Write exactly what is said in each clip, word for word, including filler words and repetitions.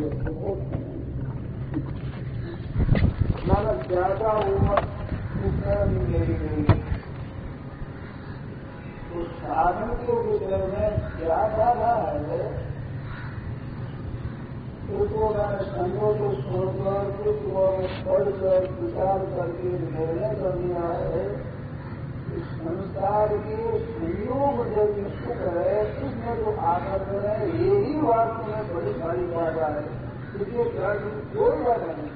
माना ज्यादा उम्र मेरी गई तो साधन के विषय में क्या बाधा है उसको मैंने संयोग को छोड़कर उसको पढ़कर विचार करके निर्णय कर दिया है इस संसार के संयोग जब सुख है उसमें जो आकर्षण है यही वास्तव में बड़ी सारी बाधा है इसलिए कोई बाधा नहीं।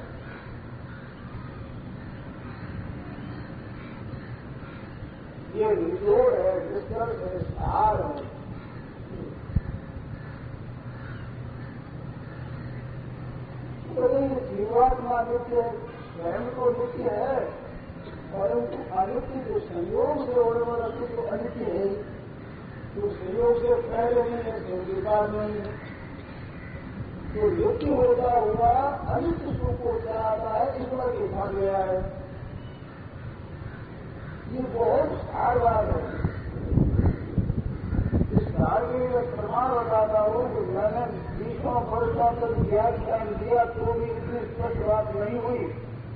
ये निचोड़ है निष्कर्ष है सार है। तो ये जीवात्मा नित्य स्वयं को नित्य है परंतु अनित्य जो संयोग से होने वाला सुख तो अनित्य है तो संयोग से पहले नहीं है संयोग बाद नहीं है तो नित्य होता हुआ अनित्य सुख को चाहता है ईश्वर के भाग गया है। ये बहुत सार बात है। इस सार के लिए प्रमाण बताता हूं कि मैंने बीसों वर्षों तक व्याख्यान दिया तो भी इतनी स्पष्ट बात नहीं हुई।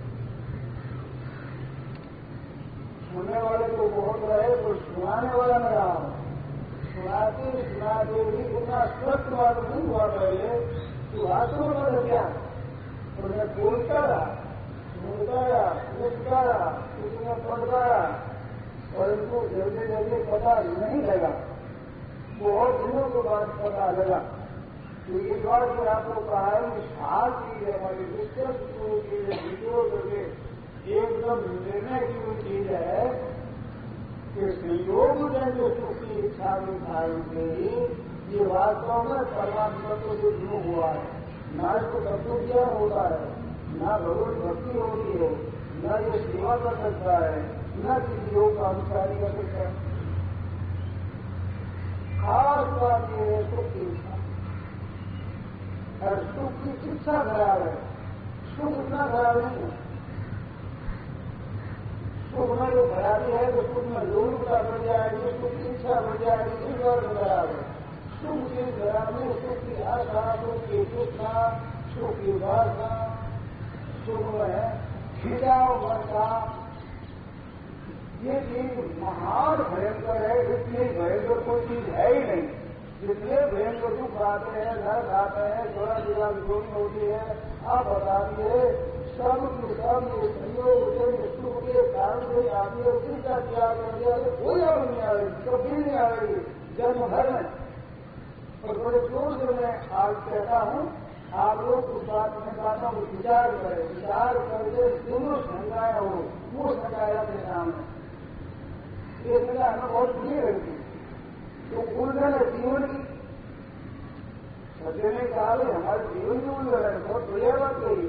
सुनने वाले तो बहुत रहे तो सुनाने वाला न रहा। सुनाते सुनाते भी इतना स्पष्ट बात नहीं हुआ पहले तो वास्तव में क्या और मैं बोलता रहा सुनता रहा पूछता रहा उसमें पढ़ता रहा परंतु जल्दी जल्दी पता नहीं लगा बहुत दिनों के बाद पता लगा। तो एक बार फिर आपको कहा है कि सार चीज है हमारी विस्तृत चीज है विद्रोह करके एकदम निर्णय की हुई चीज है कि संयोग में जो सुख की इच्छा निर्धारण गई ये वास्तव में परमात्मा को जो शुरू हुआ है न इसको तत्व ज्ञान होता है न भगवत भक्ति होती है न ये सेवा कर सकता है न किसी योग का अनुसारी कर सकता है। खास बात यह है सुख की इच्छा और सुख की शिक्षा खराब है सुख इतना खराब नहीं है। सुख में जो खराबी है तो सुख में लोलुपता बढ़ जाएगी सुख की इच्छा बढ़ जाएगी इस बार खराब है। सुख की खराबी सुख की आशा सुख की तृष्णा सुख की वासना सुख में खिंचाव बनता ये चीज महान भयंकर है। इतनी भयंकर कोई चीज है ही नहीं। जितने भयंकर दुख आते हैं नर्क आते हैं थोड़ा जुड़ा विधोनी होती है आप बताइए सब की सब ये संयोग सुख के कारण से आती है उसका त्याग कर दिया तो कोई और नहीं आएगी कभी नहीं आएगी जन्म भर में। और बड़े जोर से मैं आज कहता हूं आप लोग उस बात में बातों को विचार करें विचार करके दोनों शंकाएं हो वो शंकाएं अपने सामने ये शंका हमें बहुत प्रिय रहती तो उलझन है जीवन की सत्य ने कहा हमारे जीवन की उलझन है बहुत बढ़िया बात कही।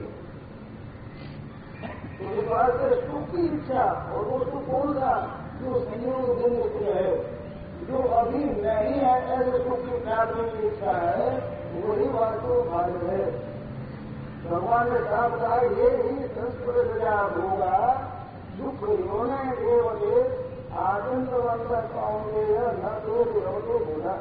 तो इस बात से सुख की इच्छा और वो सुख कौन सा जो संयोग देने से है जो अभी नहीं है ऐसे सुख की प्राप्ति की इच्छा है वही वास्तव भाग है। भगवान ने साफ कहा ये ही संस्कृत विचार होगा दुख योने देवते आनंदवंत पाऊंगे न तो विरोधो बोला।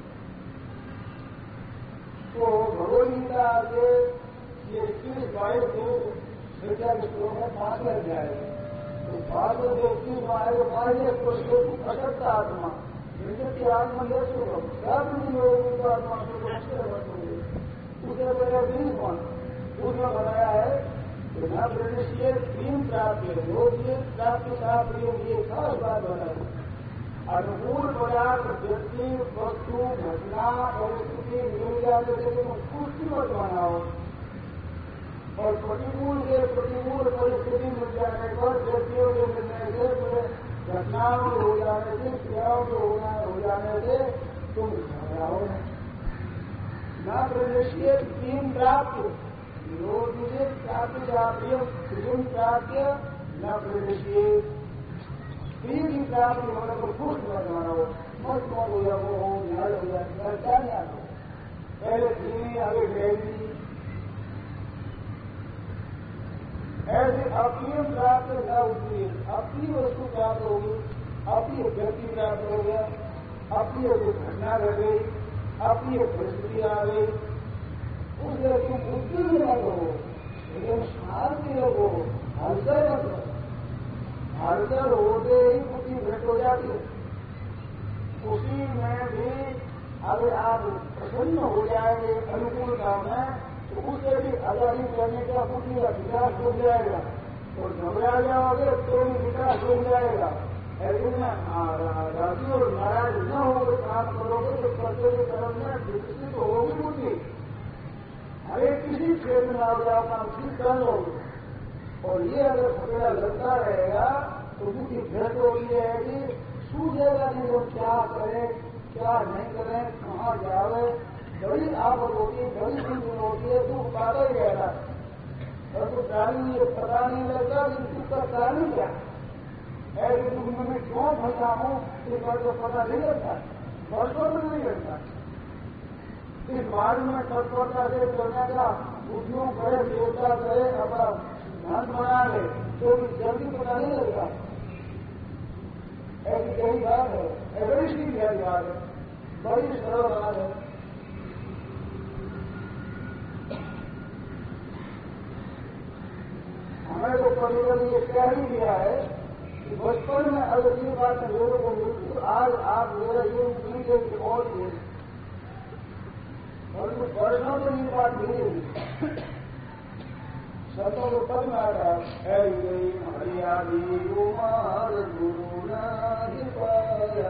तो भगवदगीता के ये इक्कीस बाईस को विद्या के श्लोक में पांच लग जाएगा तो पांच में जो इक्कीस में आएगा पांच को श्लोक अशक्त आत्मा की आत्मा यह सुख सब लोगों को आत्मा उसे मेरा बीस कौन उसमें बनाया है कि न ब्रिटिश ये तीन प्राप्त योग प्राप्ति का प्रयोग ये खास बात बनाई। अनुकूल पदार्थ व्यक्ति वस्तु घटना परिस्थिति मिल जाने से पुष्टि मत बनाओ और प्रतिकूल के प्रतिकूल परिस्थिति मिल जाने पर व्यक्तियों के मिलने से घटनाओं हो जाने से क्रियाओं के होना हो जाने से तुम घबराओ न प्रदेशीय तीन प्राप्त विरोधी प्राप्त जातीय तीन प्राप्त न प्रदेशीय तीन ही प्राप्त होने को खुश मत मानो मत मत हो जाओ हो नल हो जाए क्या नहीं आता पहले धीमी आगे गहरी ऐसे अपनी प्राप्त न होती है अपनी वस्तु प्राप्त होगी अपनी व्यक्ति प्राप्त हो गया अपनी घटना रह गई अपनी परिस्थिति आ गई उसके तुम बुद्धि भी मत हो, लेकिन शांति रखो, हलचल मत रहो। हलचल होते ही बुद्धि भ्रष्ट हो जाती है। उसी में भी अगर आप प्रसन्न हो जाएंगे अनुकूलता में, तो उससे भी आजादी करने का बुद्धि का विकास हो जाएगा, और घबरा जाओगे तो भी विकास हो जाएगा। ऐसे में राजी और नाराज न होकर काम करोगे तो कर्तव्य कर्म में विकसित होगी बुद्धि। अरे किसी क्षेत्र में आप जाओ काम ठीक कर लोगे, और ये अगर फटेला लगता रहेगा तो बुद्धि भ्रष्ट होगी रहेगी, सूझेगा नहीं लोग क्या करें क्या नहीं करें, कहाँ जावे। बड़ी आफत होती है, बड़ी चिंता होती है, दुख पाता ही रहता है, और तो कारण ये पता नहीं लगता कि दुख का कारण क्या ऐसे दुख में मैं क्यों फंसा हूँ, इस बात को पता नहीं लगता, वर्षों में नहीं लगता। इस बारे में तत्परता से करने का उपयोग करे, देवता करे, अपना ध्यान बना ले, तो जल्दी पता नहीं लगता। ऐसी कई बात है, बड़ी सीधी बात है, बड़ी सरल बात है। हमें तो परिवार ने कह ही दिया है कि बचपन में अगर ये बात लोगों को मिलती तो आज आप मेरा ये नहीं देंगे और ये, और तो वर्षों में ये बात मिलेगी। संतों को पद में आ रहा है हरियाली उमार गुरु नहीं पाया,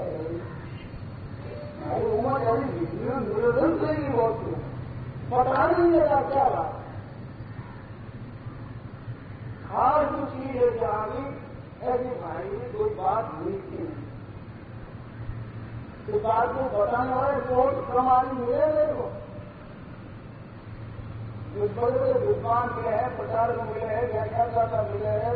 हमारी उमर यानी निरंतर से ही होती है, पता नहीं लगा क्या बात खास जो चीज है जहां भी ऐसी भाई कोई बात हुई थी, तो बात को बताने वाले बहुत कम आदमी मिले मेरे को। जो बड़े बड़े विद्वान मिले हैं, प्रचार में मिले हैं, व्याख्याता मिले हैं,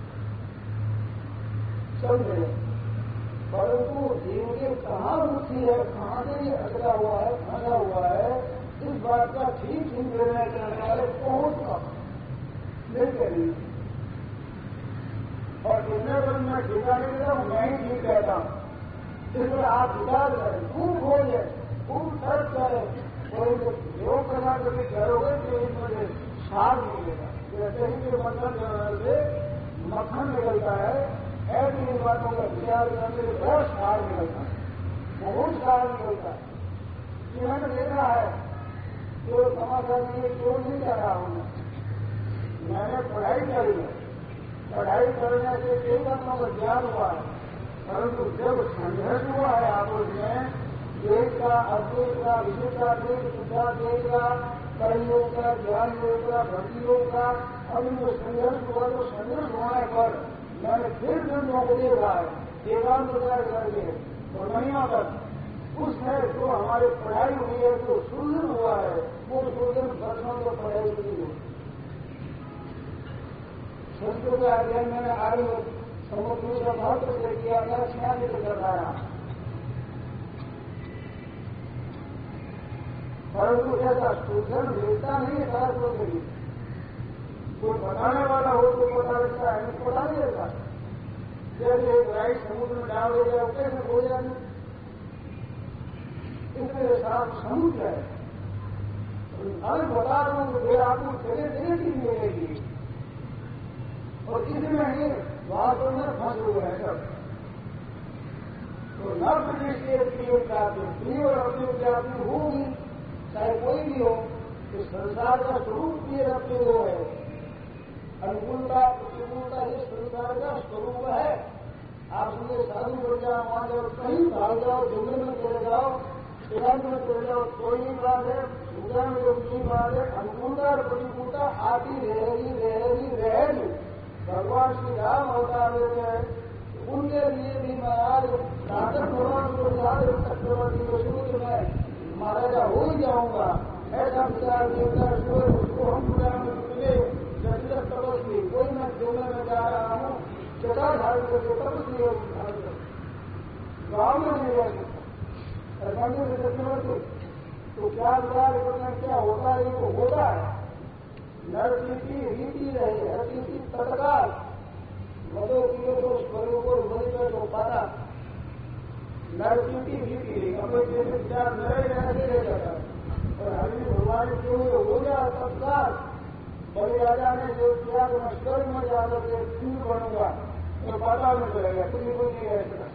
सब मिले, परंतु जीव के कहाँ रुचि है, कहाँ से ये अटका हुआ है, फंसा हुआ है, इस बात का ठीक ठीक निर्णय करने वाले बहुत कम मिलते नहीं। और जितने पर मैं टीका नहीं देता हूं, मैं ही ठीक कहता हूं। इसलिए आप विचार करें, खूब खोजे, खूब सर्च करें, और योग करना कभी करोगे तो इसमें सार निकलेगा। जैसे ही जो मक्खन से मक्खन निकलता है, ऐसी इन बातों का विचार करने से बहुत सार निकलता है, बहुत सार निकलता है। ये मैंने देखा है, जो समाचार में क्यों नहीं कर रहा हूं मैं, मैंने पढ़ाई करी है, पढ़ाई करने से कई बातों का ज्ञान हुआ है, परंतु जब संघर्ष हुआ है आपस में, देश का अद्वैत का विशेष का देश शुद्धा देश का कर्म योग का ज्ञान योग का भक्ति योग का, अब इनको संघर्ष हुआ तो संघर्ष होने पर मैंने फिर ग्रंथों को देखा है, एकांत प्रचार करके और महिमा तक उसमें जो हमारी पढ़ाई हुई है, जो सुदृढ़ हुआ है, वो सुदृढ़ दर्शनों को पढ़ाई हुई है। संस्कृत का अध्ययन मैंने आगे समुद्र का महत्व से किया था, छियासी से करवाया, परंतु ऐसा शोधन मिलता नहीं है शास्त्रों के लिए। कोई बताने वाला हो तो पता लगता है, नहीं पता नहीं लगता। जैसे एक राइट समुद्र में डाल दे जाए, कैसे हो जाए, इसलिए साफ समुद्र है। अगर बता रहा हूं तो आपको जगह जगह की मिलेगी, और इसमें ही वास्तव में फंस हुए हैं सब। तो न प्रदेश के प्रिय प्राप्ति प्रिय और अप्रिय प्राप्ति होगी, चाहे कोई भी हो, तो संसार का स्वरूप प्रिय अप्रिय वो है। अनुकूलता प्रतिकूलता ये संसार का स्वरूप है। आप सुनिए साधु बढ़ जाओ, वहां जाओ, कहीं भाग जाओ, जंगल में चले जाओ, एकांत में चले जाओ, कोई नहीं बात है, दूसरा में जो नहीं बात है, अनुकूलता और प्रतिकूलता आती रहेगी रहेगी रहेगी। भगवान श्री राम अवतार लेते हैं, उनके लिए भी महाराज नाटक भगवान को याद चक्रवर्ती को सूत्र में महाराजा हो ही जाऊंगा, ऐसा विचार देवता उसको हम पूरा में मिले जटिल तपस्वी, कोई मैं जंगल में जा रहा हूँ, जटा धारण करके तपस्वी गांव में नहीं रह सकता मंदिर से चक्रवर्ती। तो क्या विचार करना, क्या होता है, वो होता है। नरपीति रीति रहे, हरपीति तत्काल मदो किए तो स्वरूप और बलि पर तो पाता। नरपीति रीति अपने जैसे विचार नरे रहने रह जाता, और हरि भगवान प्रमाणित हुए हो गया तत्काल बड़े राजा ने जो किया तो मैं स्वर्ग में जाकर के फूल बनूंगा तो पता में चलेगा कुछ कोई नहीं रह सकता।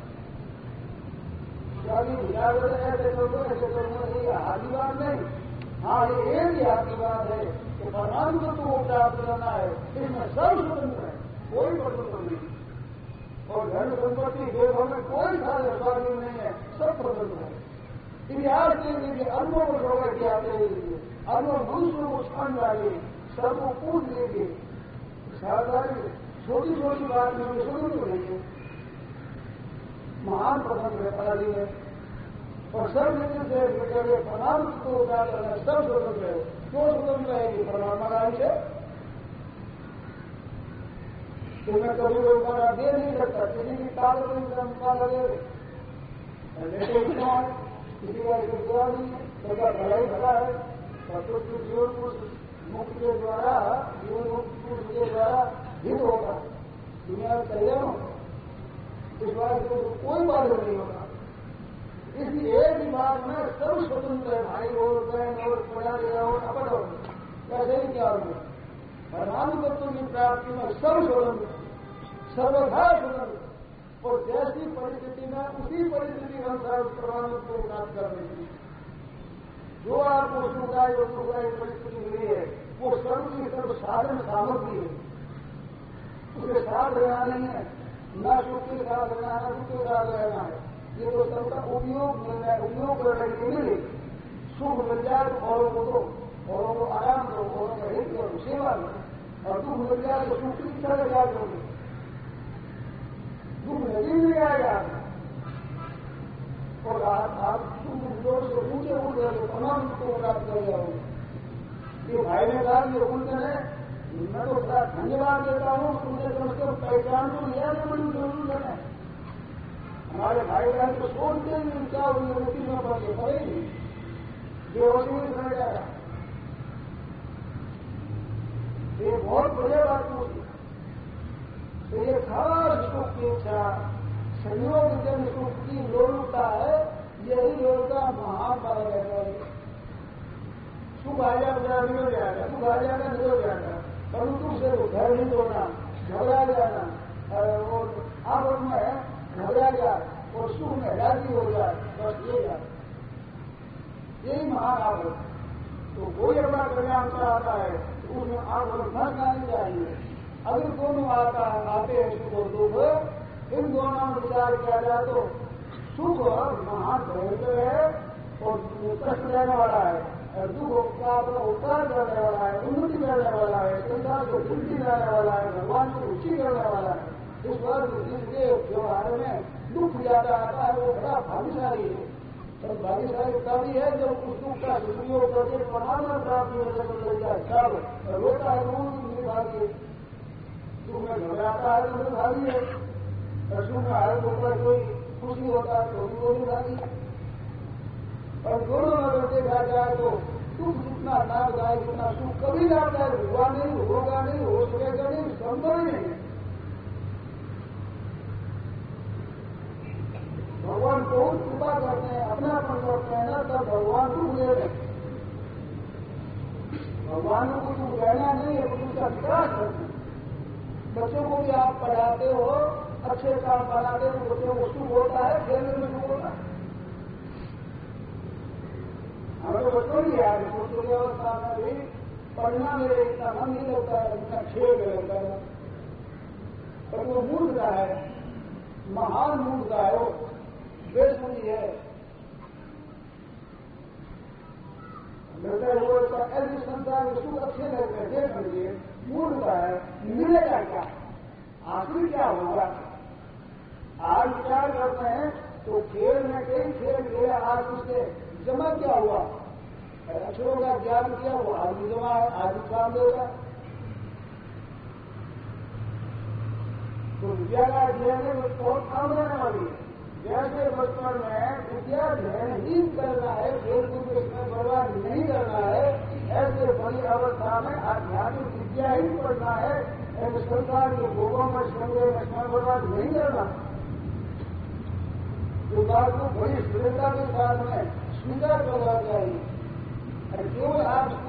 विचार ऐसे करूंगा ऐसे करूंगा ये आदि बात नहीं। हाँ ये एक ही आदि बात है कि परमाणु तत्व को प्राप्त करना है, इसमें सब स्वतंत्र है, कोई स्वतंत्र नहीं। और धन संपत्ति देवों में कोई सारे स्वाधीन नहीं है, सब स्वतंत्र है। इतिहास के लिए अनुभव को छोड़ के आते हुए अनुभव मनुष्यों को स्थान डाले, सबको पूछ लेंगे, साधारण छोटी छोटी बात में स्वतंत्र नहीं है। महान प्रबंध है पढ़ाई में और सब नीति से निकल प्रणाम को उतार करना सब स्वतंत्र है। क्यों स्वतंत्र है कि परमात्मा का अंश है, तो मैं कभी कोई बना दे नहीं सकता, किसी की ताकत नहीं लगे किसी का दुआ नहीं है, सबका भलाई भला है और कुछ जीवन पुरुष मुक्त के द्वारा जीवन मुक्त पुरुष के द्वारा हित होगा, दुनिया में कल्याण होगा, इस बात को कोई बाधक नहीं होगा। इसलिए एक दिमाग में सब स्वतंत्र है, भाई और बहन और बड़ा गया और अपट हो कैसे ही क्या होगा। परमाणु तत्व की प्राप्ति में सब स्वतंत्र, सर्वथा स्वतंत्र और जैसी परिस्थिति में उसी परिस्थिति के अनुसार उस परमाणु को प्राप्त कर देगी। जो आपको सुखाई और सुखाई परिस्थिति मिली है वो सर्व की सर्व साधन सामग्री है, उसके साथ रहना नहीं है, न सुख के साथ रहना न दुख के साथ रहना है। ये तो सबका उपयोग मिल जाए, उपयोग करने के लिए सुख मिल जाए तो औरों को दो, औरों को आराम दो, औरों का हित करो, सेवा करो, और दुख मिल जाए तो सुख की इच्छा लगा दोगे, दुख नदी में आएगा और आप आप सुख जोर से ऊंचे उठ गए तमाम को प्राप्त कर जाओगे। ये भाई ने कहा ये उल्टन है, मैं तो बड़ा धन्यवाद देता हूँ, तुमने कम से कम पहचान तो लिया कि बड़ी जरूरत है। हमारे भाई बहन को सोचते हैं क्या हुई मुक्ति में पड़े पड़ेगी, बेहोशी में रह जाएगा। ये बहुत बढ़िया बात होती। तो ये खास सुख की इच्छा संयोग जन सुख की लोलुपता है, यही लोलुपता महापाल है। सुख आ जाएगा निकल जाएगा, सुख आ जाएगा निकल जाएगा, परंतु से घर नहीं तोड़ना, घबरा जाना और आप में घबरा जाए और सुख में राजी हो जाए, बस ये जाए, यही महान आवृत। तो कोई अपना कल्याण चाहता है तो उसमें आवृत न जानी चाहिए। अगर दोनों आता आते हैं सुख और दुख, इन दोनों में विचार किया जाए तो सुख महान भयंकर है और कष्ट देने वाला है, और दुख का अपना उपकार करने वाला है, उन्नति करने वाला है, संसार को वृद्धि करने वाला है, भगवान को रुचि करने वाला है। इस बार जिसके व्यवहार में दुख ज्यादा आता है वो बड़ा भाग्यशाली है। तो भाग्यशाली तभी है जब उस दुख का दुरुपयोग करके परमात्मा प्राप्ति हो जाए। तब रोता है वो भाग्य, दुख में घबराता है तो भागी है, और सुख में आए होकर कोई खुशी होता है तो भी वो भी भागी। और दोनों में अगर देखा जाए तो दुख जितना लाभदायक जितना सुख कभी लाभदायक हुआ नहीं, होगा नहीं, हो सकेगा नहीं, संभव ही नहीं। भगवान बहुत कृपा करते हैं, अपनापन करते हैं ना, तब भगवान दुख ले रहे। भगवान को दुख रहना नहीं है, उसका विकास करते हैं। बच्चों को भी आप पढ़ाते हो, अच्छे काम बनाते हो, बच्चों को सुख होता है, खेलने में सुख होता है। हमें तो बच्चों ही यार बच्चों की अवस्था में भी पढ़ना मेरे इतना मन नहीं लगता है, इतना खेल लगता है, पर वो मूर्खता है, महान मूर्खता है, वो बेसुनी है। लगता है वो ऐसे संसार में सुख अच्छे लगते हैं, देख लीजिए मूर्खता है। मिलेगा क्या, आखिर क्या होगा? आज विचार करते हैं तो खेल में कई खेल गया, आज उससे जमा क्या हुआ? अक्षरों का ज्ञान किया, वो आज जमा है, आज काम देगा। तो विद्या का अध्ययन में बहुत काम रहने वाली है। जैसे बचपन में विद्या अध्ययन ही करना है, खेलकूद में इसमें बर्बाद नहीं करना है, ऐसे बड़ी अवस्था में आध्यात्मिक विद्या ही पढ़ना है। ऐसे संसार के भोगों में संदेह में समय बर्बाद नहीं करना। तो बात को बड़ी स्थिरता के साथ में स्वीकार करना चाहिए। केवल आप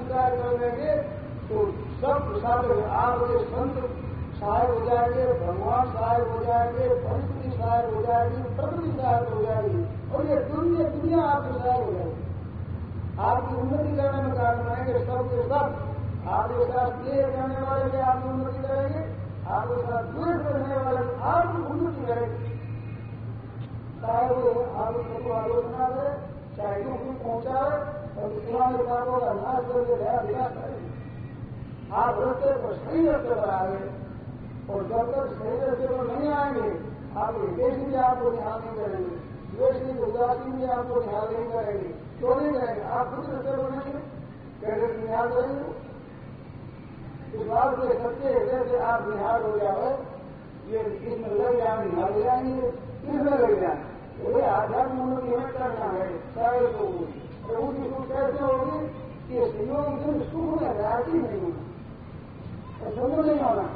तो सब प्रसाद आप ये संत सहायक हो जाएंगे, भगवान सहायक हो जाएंगे, परिस्थिति सहायक हो जाएगी, प्रकृति सहायक हो जाएगी और ये दुनिया दुनिया आपकी सहायक हो जाएगी। आपकी उन्नति करने में कारण बनेंगे सब के सब। आपके साथ स्नेह करने वाले भी आपकी उन्नति करेंगे, आपके साथ द्वेष करने वाले आपकी उन्नति करेंगे। चाहे वो आपकी सबको आलोचना करे, चाहे दुख भी पहुंचाए और इस्लामी कामों का नाश करके दया विकास करेंगे। आप रस्ते पर सही रस्ते पर आएंगे और जब तक सही रस्ते पर नहीं आएंगे आपके देश भी आपको ध्यान नहीं करेंगे, द्वेष की उदासीन भी आपको ध्यान नहीं करेंगे। क्यों नहीं करेंगे? आप खुद रस्ते पर नहीं कैसे ध्यान करेंगे? इस बात के सच्चे हृदय से आप निहार हो जाए, ये इसमें लग जाए, निहार हो जाएंगे, किसमें लग जाए? ये आध्यात्म उन्नति में करना है सारे लोगों की। प्रभु की सुख कैसे होगी कि संयोग दिन सुख में राजी नहीं होगी और सुख नहीं होना।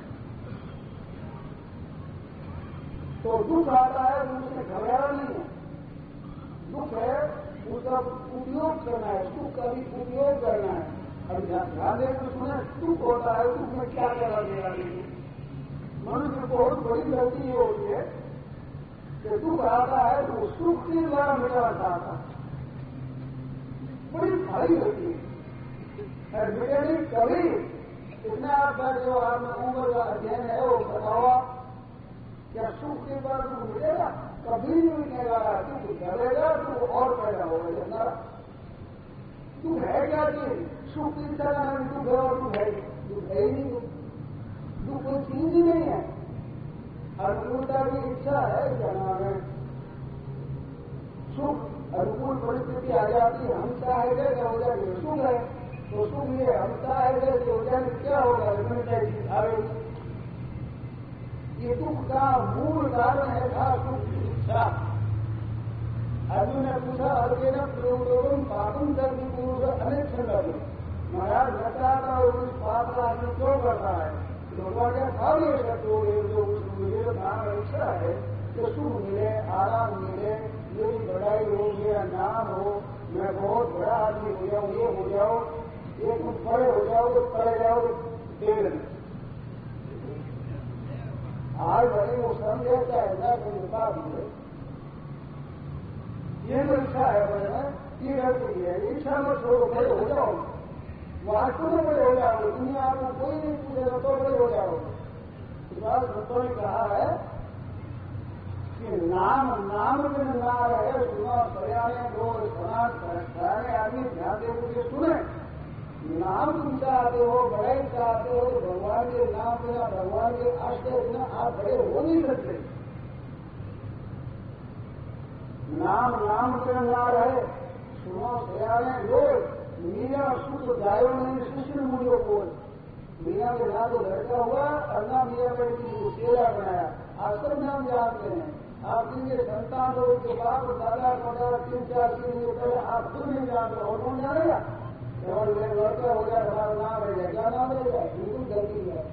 तो दुख आता है तो उसमें घबराना नहीं है। दुख है उसका उपयोग करना है, सुख का भी उपयोग करना है। अब ध्यान देकर सुने, दुख होता है, दुख में क्या करना देगा? मनुष्य की बहुत बड़ी गलती ये होती है कि दुख आता है तो सुख के द्वारा मिटाना चाहता है, बड़ी भारी होती है। मिटेगी कभी इतना आप बैठे हो, आप में उम्र का अध्ययन है, वो बताओ क्या सुख के बाद दुख मिलेगा? कभी नहीं मिलेगा। दुख डरेगा तो और पैदा होगा। जैसा दुख है क्या चीज? सुख की इच्छा का नाम दुख है और दुख है दुख है ही नहीं। दुख कोई चीज ही नहीं है। अनुकूलता की इच्छा है, क्या नाम है सुख। अनुकूल परिस्थिति आ जाती है, हम चाहेंगे क्या हो जाएगी? सुख है तो सुख ये हम चाहेंगे कि हो जाए क्या होगा? आएगी। ये दुख का मूल कारण है था सुख की इच्छा। अर्जुन ने पूछा, अर्जुन प्रयोगम पापम करके पुरुष अनेक संदर्भ महाराज बताता और उस पाप का आदमी क्यों करता है? लोगों क्या था ये शत्रु जो मुझे नाम इच्छा है कि सुख मिले, आराम मिले, मेरी बड़ाई हो, मेरा नाम हो, मैं बहुत बड़ा आदमी हो जाऊं, ये हो जाओ, ये तुम पड़े हो जाओ तो पड़े जाओ देर में। आज भले वो समझता है ना कोई बात नहीं, ये तो इच्छा है बड़े ये रहती है। इच्छा में छोड़ो, बड़े हो जाओ, वास्तव में बड़े हो जाओ, दुनिया आपको कोई नहीं पूछेगा तो बड़े हो जाओ। इस बात भक्तों ने कहा है कि नाम नाम के नार है, सुना सयाने लोग समाज सयाने आदमी ध्यान दे मुझे सुने। नाम तुम चाहते हो, बड़े चाहते हो तो भगवान के नाम बिना, भगवान के आश्रय बिना आप बड़े हो नहीं सकते। नाम नाम के नार है, सुनो सयाने लोग। मीरा शुद्ध गायों ने शिष्य मुझे बोल, मीरा के नाम तो लड़का हुआ, अन्ना मीरा बेटी चेहरा बनाया। आज सब नाम जानते हैं। आप जिनके संतान हो, उनके बाप दादा दादा तीन चार तीन पहले आप खुद नहीं जानते और कौन जानेगा? केवल लड़का हो जाए हमारा नाम रहेगा, क्या नाम रहेगा? बिल्कुल गलती है।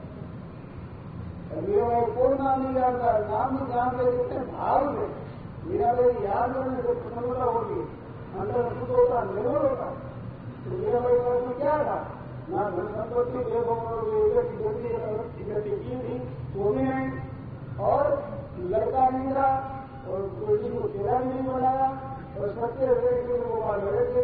मेरा कोई नाम नहीं जानता, नाम नहीं जानते कितने भाव में मेरा भाई याद करने से प्रसन्नता होगी, अंदर सुख होता, निर्भर होता। तो मेरा भाई वर्ष में क्या था? ना धन संपत्ति इकट्ठी की थी, वो भी नहीं, और लड़का नहीं था, और कोई को चेहरा नहीं बनाया, और सत्य हृदय वो पाल लड़े थे।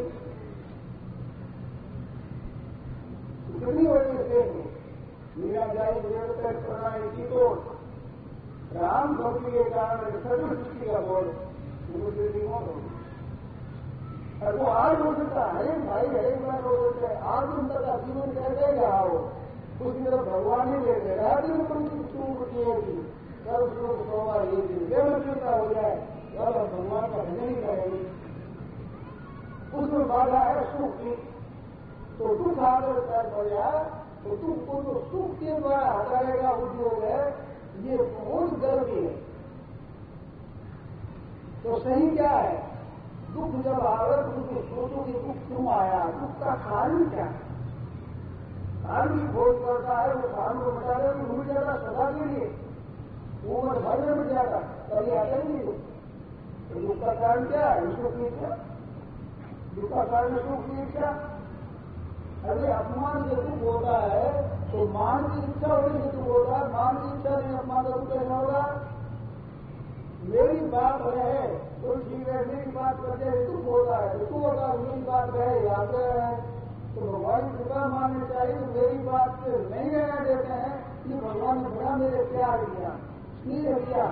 कितनी बड़ी देख मीरा जाई प्रणाली की तो राम भक्ति के कारण सर्व सृष्टि का बोल उनको मौत होगी। और वो आज हो सकता है, हरेक भाई हरेक बार हो सकता है। आज उनका का जीवन कैसे रहा हो, उसकी तरफ भगवान ही देते रात में कोई होती है कि कल श्लोक सोमवार ये दिन बेमचूता हो जाए और भगवान का भजन ही करेंगे। उसमें बाधा है सुख की, तो दुख आकर कर पड़ जाए तो दुख को जो सुख के द्वारा हटाने का उद्योग है, ये बहुत गलती है। तो सही क्या है? दुख जब आवे तो उसको सोचो कि दुख क्यों आया, दुख का कारण क्या है? कारण की खोज करता है, वो कारण को मिटा दे तो मिट जाता सदा के लिए, उम्र भर में मिट जाता, कभी आता ही नहीं। तो दुख का कारण क्या है? सुख की इच्छा। दुख का कारण सुख की इच्छा। अरे अपमान जो दुख होता है तो मान की इच्छा होने से दुख होता है, मान की इच्छा नहीं अपमान का दुख कैसा होगा? मेरी बात रहे तो ठीक है, मेरी बात करते दुख होता है, दुख होगा, मेरी बात रहे याद है तो भगवान की कृपा माननी चाहिए। तो मेरी बात नहीं रहना देते हैं कि भगवान ने बड़ा मेरे प्यार किया, स्नेह किया।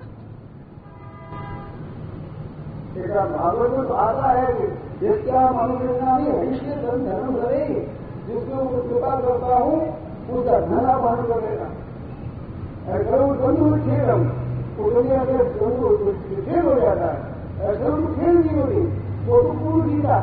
भागवत में तो आता है कि जिसका मनोविज्ञानी हरीश्य धर्म करे, जिसके ऊपर कृपा करता हूँ उसका धन अपहरण करेगा। ऐसा वो बंधु खेल हम वो दुनिया के खेल हो जाता है, ऐसा वो खेल नहीं होती, वो तो पूर्ण जीता।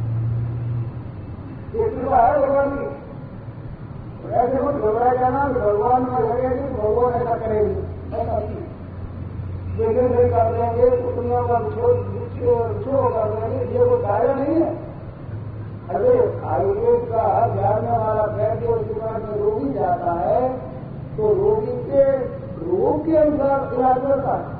ये कृपा है भगवान की। ऐसे मत घबरा जाना कि भगवान में लगेगी तो भगवान ऐसा करेंगे, ऐसा नहीं देखे नहीं कर देंगे तो दुनिया का छो कर देंगे, ये वो कार्य नहीं है। अरे आयुर्वेद का जानने वाला वैद्य उसके बाद में रोगी जाता है तो रोगी के रोग के अनुसार इलाज करता है।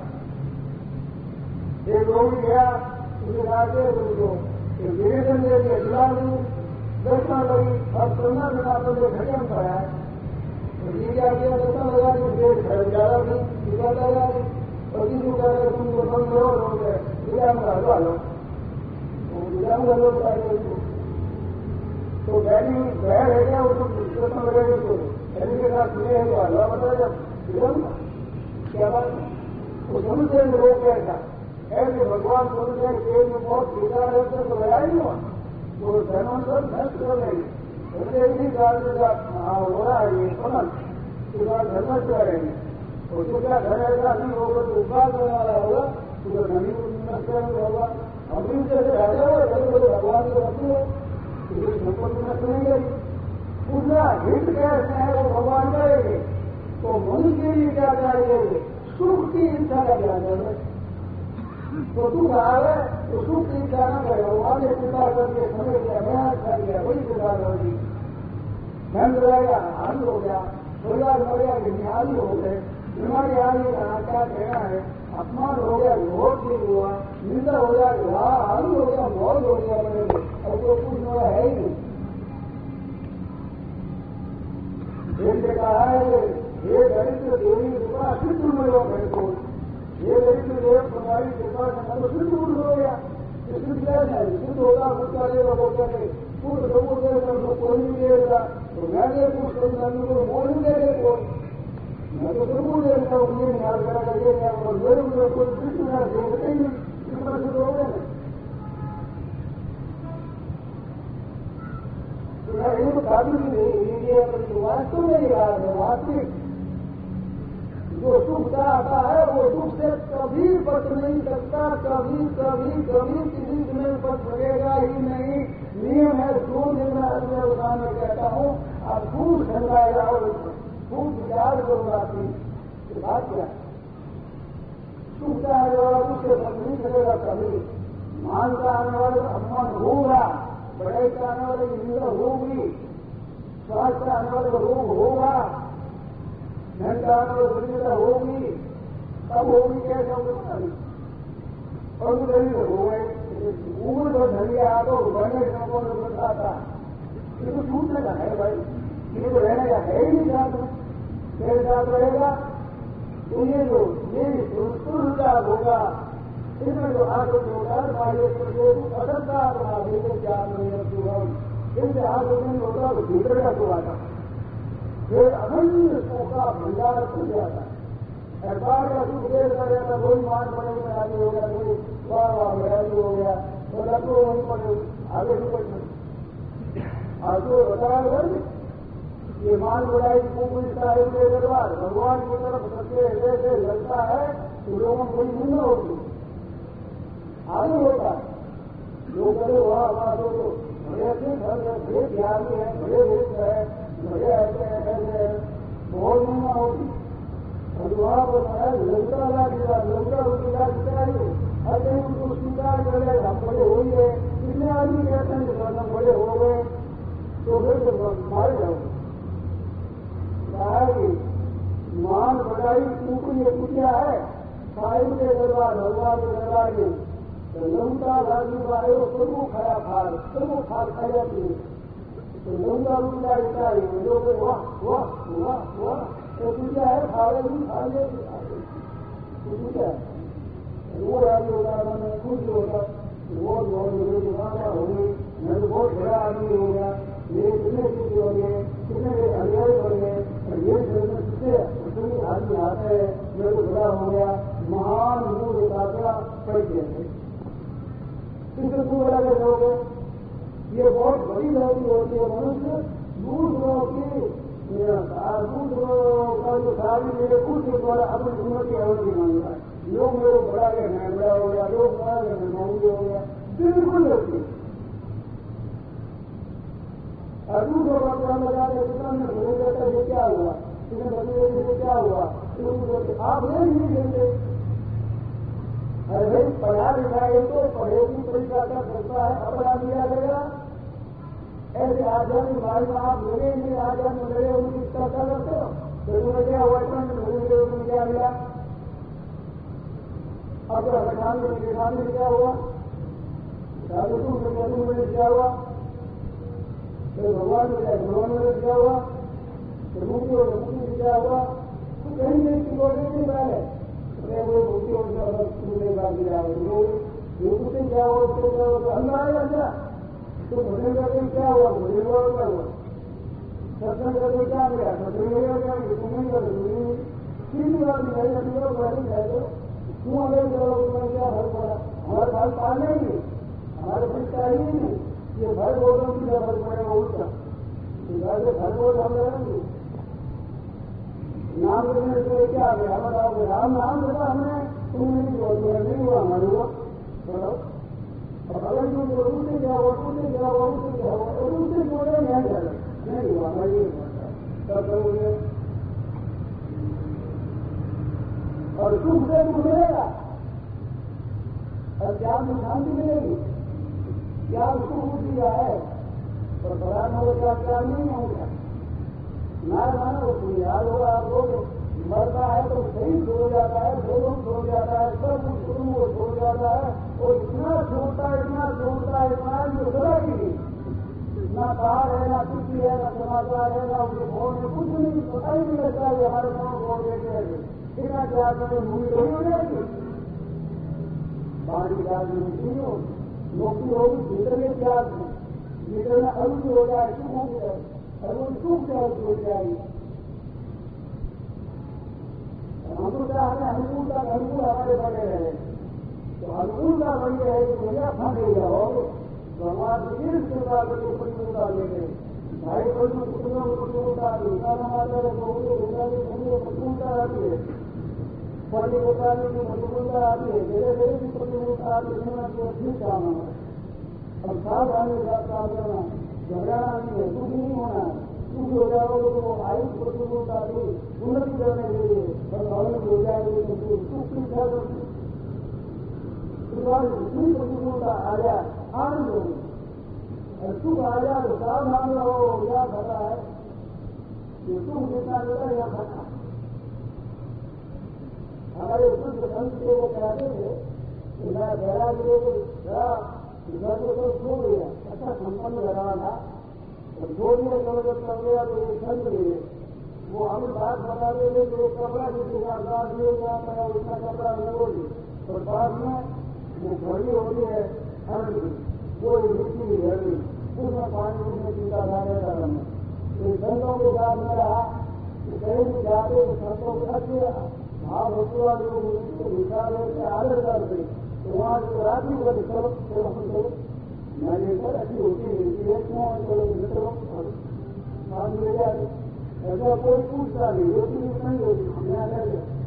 एक रोगी गया उसके बाद उसको विवेचन दे दिया, जिला दूँ दर्शन लगी, अब करना बिना तो घटन पड़ा है तो ये क्या किया, दर्शन लगा दी, पेट खर्च ज्यादा थी, टीका लगा दी और किसी कह रहे तुमको बंद हो हो गए जिला में हलवा लो, जिला में हलो तो बैठी बह रह गया उसको दर्शन लगे तो शरीर के साथ सुने हैं तो हलवा बता जब विलम्ब क्या बात तो समझते लोग कैसा ऐसे भगवान समझते हैं पेट में बहुत पीड़ा रहता है तो लगा ही नहीं हुआ वो धर्म सब नष्ट कर देंगे। उनके इसी कारण से हो रहा है ये समझ उसके बाद धर्म नष्ट करेंगे और जो क्या घर ऐसा नहीं होगा तो उपवास करने वाला होगा तो धनी को नष्ट करने होगा। हम भी जैसे राजा हो जैसे बोले भगवान के रखते हो तो संपत्ति नष्ट नहीं करी पूरा हित कैसे है वो भगवान करेंगे। तो मनुष्य के लिए क्या चाहिए, सुख की इच्छा का ध्यान करना। तो दुख आवे तो सुख की इच्छा न करे, भगवान ने कृपा करके समय के अभ्यास कर दिया, वही कृपा कर दी। धन रहेगा आनंद हो गया, परिवार मर गया निहाली हो गए, बीमारी आ गई क्या कहना है, अपमान हो गया बहुत ठीक हुआ, निंदा हो गया वाह आनंद हो गया बहुत हो गया मेरे, अब तो कुछ वाला है ही नहीं। एक कहा है ये दरिद्र देवी कृपा सिद्ध में लोग है तो ये दरिद्र देव तुम्हारी कृपा से सिद्ध हो गया, सिद्ध क्या है सिद्ध होगा उसका देगा बोलते थे कुछ लोगों देगा तो कोई नहीं देगा तो मैं ये कुछ करने को बोल नहीं देगा कोई, मैं तो जरूर देता हूँ ये ख्याल करा करके मेरे मुझे कोई कृष्ण ना देखते ही नहीं कृपा सिद्ध हो गया तो ये तो काफी नहीं वास्तव में ये बात है। वास्तविक जो सुख आता है वो सुख से कभी बच नहीं सकता, कभी कभी कभी किसी में बच सकेगा ही नहीं। नियम है दो दिन में अपने उदाहरण में कहता हूँ आप खूब समझाएगा और खूब विचार करूंगा आपकी बात क्या सुख का आने वाला उससे बच नहीं सकेगा कभी, मान का आने वाले अपमान होगा, बड़ाई का आने वाले निंदा होगी, स्वास्थ्य का आने वाले रोग होगा, धन का आने वाले दुर्नीता होगी, तब होगी कैसे होगी पता नहीं और वो धनी हो गए उम्र जो धनिया तो बढ़ने को आता ये तो छूटने का है भाई, ये तो रहने का है ही नहीं साथ में, मेरे साथ रहेगा तो ये जो ये सुरक्षा होगा इसमें जो आगे होगा असरता बना देंगे क्या इनसे आगे नहीं होता तो भीतर का तो आता फिर अनंत सुख का भंडार खुल जाता है। बार का सुख देर कर जाता कोई मान पड़े में आगे हो गया, कोई वाह वाह बयानी हो गया तो लगो वहीं पड़े आगे भी पड़े आगे बताया वर्ग ये मान बढ़ाई कुकुल साहिब के दरबार भगवान की तरफ सत्य हृदय से लगता है तो लोगों को कोई निंदा होती आगे होता है लोग करे वहां वहां तो बड़े से बड़े ज्ञानी है, बड़े वृक्ष है, बड़े ऐसे ऐसे बहुत निंदा होती और वहां पर लंका लागा लंका उनकी लाग चाहिए हर कहीं उनको स्वीकार कर ले हम बड़े हो गए कितने आदमी कहते हैं कि हम बड़े हो गए तो फिर मारे जाओगे मान बढ़ाई कुकुल ये पूछा है साहिब के दरबार भगवान के दरबार में तो लंका लागी वाले सबको खाया खाल सबको खाल खाया थी तो लंबा लंबा इतना ही लोग वाह वाह वाह वाह तो पूजा है खावे भी खा ले पूजा वो आदमी होगा मैंने खुद होगा वो बहुत बड़े दुकानदार हो गए मैं तो बहुत बड़ा आदमी हो गया मेरे कितने चीज हो गए कितने हरियाणा हो गए और ये कितने उतनी आदमी आते हैं मैं तो बड़ा हो गया महान मुंह दिखाता पड़ गया इससे तू बड़ा कैसे हो गया ये बहुत बड़ी गलती होती है मनुष्य दूसरों की दूसरों का जो सारी मेरे कुछ द्वारा अपनी उम्र की अवधि मांगता है लोग मेरे को बड़ा कहना है बड़ा हो गया लोग बड़ा कहना महंगी हो गया बिल्कुल गलती और दूसरों का पता लगा के कितना में भूल जाता है क्या हुआ कितने बदले से क्या हुआ आप नहीं देते अरे भाई पढ़ा लिखा है तो पढ़े की परीक्षा कर सकता है अपना लिया गया ऐसे आजादी भाई में आप लगे नहीं आजाद में लगे उनकी चर्चा करते हो तो तुम्हें क्या हुआ इतना तुम्हें क्या मिला अब तो हटाने में किसानी में क्या हुआ साधु में मधु में क्या हुआ तो भगवान में भगवान में क्या हुआ तो मुक्ति और मुक्ति में क्या हुआ तो कहीं नहीं की बोलने नहीं पहले वो मुक्ति और तुमने बात दिया मुक्ति क्या हुआ उसको क्या हुआ अंदर आएगा क्या तो मुझे करके क्या हुआ मुझे हुआ क्या हुआ सत्संग करके क्या मिला सत्संग क्या तुम्हें कर तीन बार दिखाई जाती है पहले जाए क्यों अगर तुम्हें क्या भर पड़ा हमारे फल पाल नहीं हमारे फल चाहिए नहीं ये भर बोलों की क्या फल पड़ेगा उल्टा से भर बोल हम रहेंगे नाम लेने से क्या आ गया हमारा राम नाम लेता हमने तुमने नहीं बोल नहीं हुआ हमारे हुआ बोलो और अगर जो बोलू से क्या हुआ उससे क्या हुआ उससे क्या हुआ और उससे बोले नहीं जाए नहीं हुआ हमारी तब करोगे और सुख से दुख मिलेगा और क्या में शांति मिलेगी क्या सुख दिया है और प्रधान हो क्या क्या नहीं होगा ना मानो उसमें याद होगा आप लोग मरता है तो सही छोड़ जाता है दोनों छोड़ जाता है सब कुछ शुरू को छोड़ जाता है और इतना छोड़ता है इतना छोड़ता है इतना जो सदा ही नहीं ना बाहर है ना कुछ है ना समाचार है ना उनके फोन में कुछ नहीं पता ही नहीं लगता है हमारे फोन फोन देते हैं इतना क्या करें मूवी नहीं हो जाएगी बाहर की बात नहीं होगी नौकरी होगी भीतर में क्या भीतर में अरुण हो जाए सुख हो जाए अरुण सुख से अरुण हो जाएगी हम तो चाहते हैं अनुकूल का अनुकूल हमारे बने रहे तो अनुकूल का बने रहे कि भैया फंस जाओ तो हमारे तीन प्रकार के प्रतियोगिता लेते भाई कोई कुटुंबों को प्रतियोगिता दूसरा हमारे प्रतियोगिता आती है पढ़ने प्रकार की प्रतियोगिता आती है धीरे धीरे की प्रतियोगिता आती है ठीक काम है अब सावधानी के साथ काम करना घबराना नहीं है कुछ नहीं होना है कुछ हो जाओगे तो आयु प्रतियोगिता की उन्नति करने के लिए और भवन हो जाएगी तो सुख शिक्षा करती प्रतियोगिता आ जाए आनंद होगी और सुख आ जाए तो सावधान रहो क्या खता है कि सुख जितना मिला या खता हमारे शुद्ध संत को वो कहते थे कि मैं बैराग लोग घर को तो छोड़ दिया अच्छा संपन्न लगा था और छोड़ दिया चलो जब कर गया तो एक संत लिए वो हमें बात बताते थे कि एक कपड़ा जिसके साथ बात दिए गया मैं उसका कपड़ा लगोगी और बाद में वो घड़ी होती है ठंड की वो मिट्टी की घड़ी उसमें पानी उसमें पीता था रहता था मैं तो संतों के साथ में रहा कि कहीं भी जाते तो संतों के अच्छे भाव होते वाले लोग विचार से आदर करते तो वहाँ जो रात्रि को चलो मैंने सर अच्छी होती मिलती है क्यों चलो मित्रों मान ले जाते ऐसा कोई पूछता नहीं रोटी नहीं होती मैं कर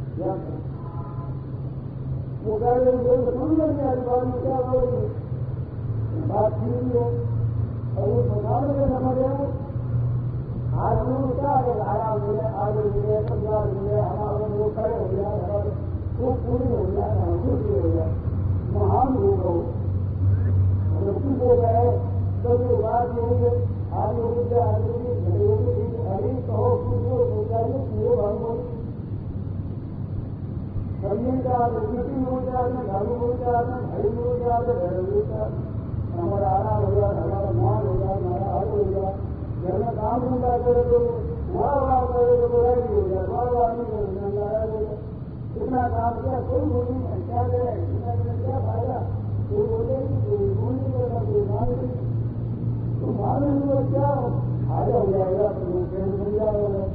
वो कह रहे समझ नहीं आज बात में क्या बोलेंगे बात ठीक है और वो समाज में समझ है आज लोग क्या आराम मिले आगे मिले परिवार मिले हमारे लोग खड़े हो जाए हमारे वो पूरी हो जाए हम खुशी हो जाए महान लोग हो कुछ हो गए तो जो बात यही है आज लोग हरी कहो कुछ हो जाए पूरे भगवान सभी का स्थिति हो जाए घर हो जाए भाई हो जाए घर हो जाए हमारा आराम हो जाए हमारा मान हो जाए हमारा हाथ हो जाए काम धंधा करे तो वाह वाह करे तो राजी हो जाए, वाह वाह नहीं करे नाराज हो जाए। इतना काम किया कोई बोली नहीं, क्या करे, इतना क्या फायदा, कोई बोले कोई बोल नहीं करता, कोई मान नहीं, तो माने तो क्या फायदा हो जाएगा, तो ट्रेन बन जाएगा।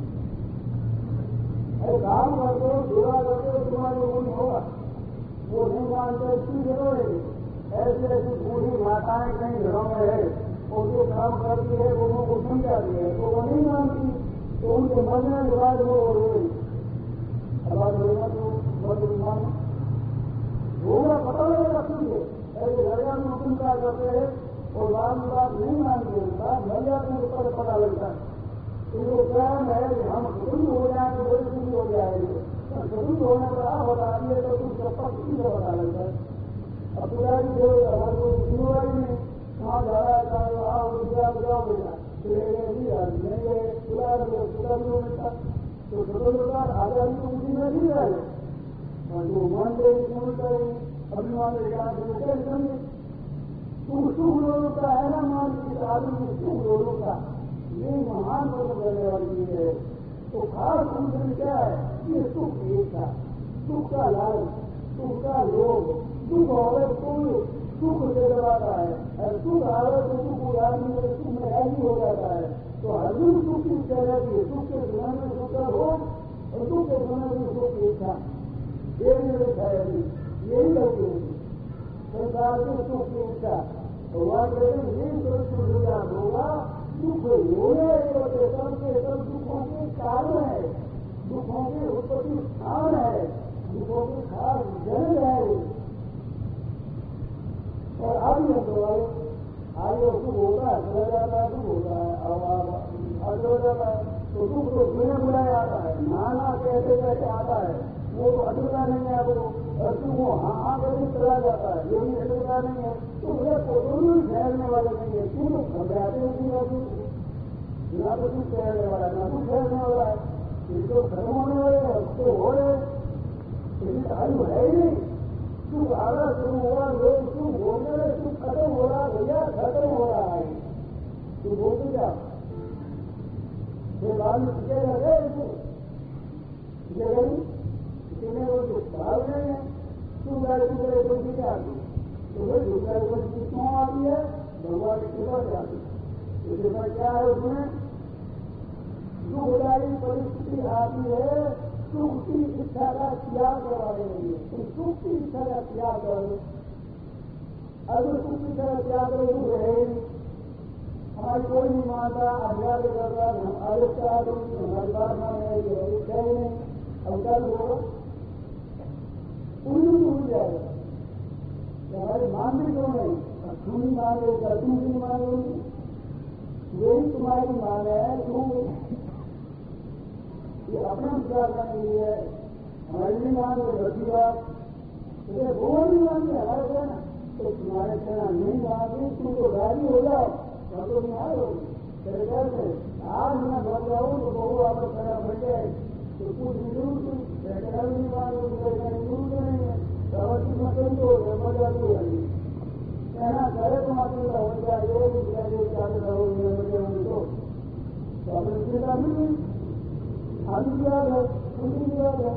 अरे काम करते हो, सेवा करते हो, तुम्हारे वो नहीं होगा, वो नहीं मानते, इसकी जरूरत है। ऐसे ऐसी बूढ़ी माताएं कहीं घरों में है, और जो काम करती है वो उनको समझाती है, तो वो नहीं मानती, तो उनके मरने के बाद वो रोई। अब आज रोना तो बहुत मानो होगा, पता लगेगा सुनते ऐसे घरिया में हुक्म क्या करते हैं, और बाद में बात नहीं मानते, बात मर जाते हैं, ऊपर पता लगता है। इनको प्लान है कि हम सुन हो जाए तो बड़ी सुन हो जाएगी, सुन होने पर आप बताती है तो तुम सबका किसी से पता लगता है। अब पुजारी जो हमारे को जिम्मेवारी नहीं, कहाँ जा रहा है, कहाँ आओ बुझा बुझाओ बेटा, नहीं है पुरा पुरा भी मिलता, तो स्वतंत्रता आजादी तो मुझे में नहीं रहे, जो मानते समझता है अभिमान कैसे समझे, तुम सुख लोगों का है ना, मान लीजिए आदमी सुख लोगों का ये महान पद करने वाली चीज है। तो खास उनसे क्या है, ये सुख एक था, सुख का लाभ, सुख का लोभ, सुख आवे कोई सुख दे दबाता है, और सुख आवे तो सुख आदमी सुख में ऐसी हो जाता है। तो अर्जुन सुख की इच्छा रहती है, सुख के समय में सुख का भोग और सुख के समय में सुख की इच्छा, ये नहीं देखा है अभी, यही लगती है संसार की सुख की इच्छा। भगवान कहते हैं ये सुख होगा, दुख होने होते सबके सब दुखों के कारण है, दुखों के उत्पत्ति स्थान है, दुखों के खास जन्म है। और आदि अंतर वाले आगे सुख होता है, चला जाता है, दुख होता है, अब चला जाता है, तो दुख तो बिना बुलाया आता है, नाना कैसे कैसे आता है, वो तो अटकता नहीं है, वो अर्जुन वो हाँ हाँ करके चला जाता है, ये भी अटकता नहीं है। तो भैया दोनों ठहरने वाले नहीं है, क्यों लोग घबराते हैं कि ना तो कुछ ठहरने वाला है, ना कुछ ठहरने वाला है, इसको खत्म होने वाले हैं, उसको हो रहे, लेकिन आयु है ही नहीं। सुख आना शुरू हुआ, लोग सुख होने में सुख खत्म हो रहा, भैया खत्म हो रहा है, तू बोलते क्या फिर बाद में टिकेगा गए इसको टिकेगा नहीं, टिकने को कुछ भाव नहीं है। तू गाड़ी तू करे कोई क्या आती, तो भाई दूसरा कोई क्यों आती है, भगवान की कृपा से आती है। इसके बाद क्या है, उसमें दुखदायी परिस्थिति आती है, सुख की इच्छा का त्याग करवाने के लिए, तुम सुख की इच्छा का त्याग करो, अगर सुख की इच्छा का त्याग करो दुख है ही, हमारी कोई नहीं मानता, अभ्यास करता, हम आलोचना हमारी बात माने नहीं, अब क्या होगा, उन्हीं को भूल जाएगा, हमारे मान भी क्यों नहीं, तुम ही मान लो, तुम भी मान लो, यही तुम्हारी मान है, तुम ये अपना विचार करने के लिए हमारी भी मान लो, गलती बात तो वो नहीं मानते हमारे कहना, तो तुम्हारे कहना नहीं मानते, तुम तो राजी हो जाओ, तो नहीं आए हो कैसे आज मैं भर जाऊँ तो बहु आपको खड़ा भर जाए, तो कुछ जरूर कहना नहीं मानो, जरूर नहीं है, प्रवृत्ति मतलब तो भर जाती हो जाएगी, कहना करे तो मतलब हो जाए, रहोगे तो अपनी चिंता मिल गई, खाली याद है, उनकी याद है।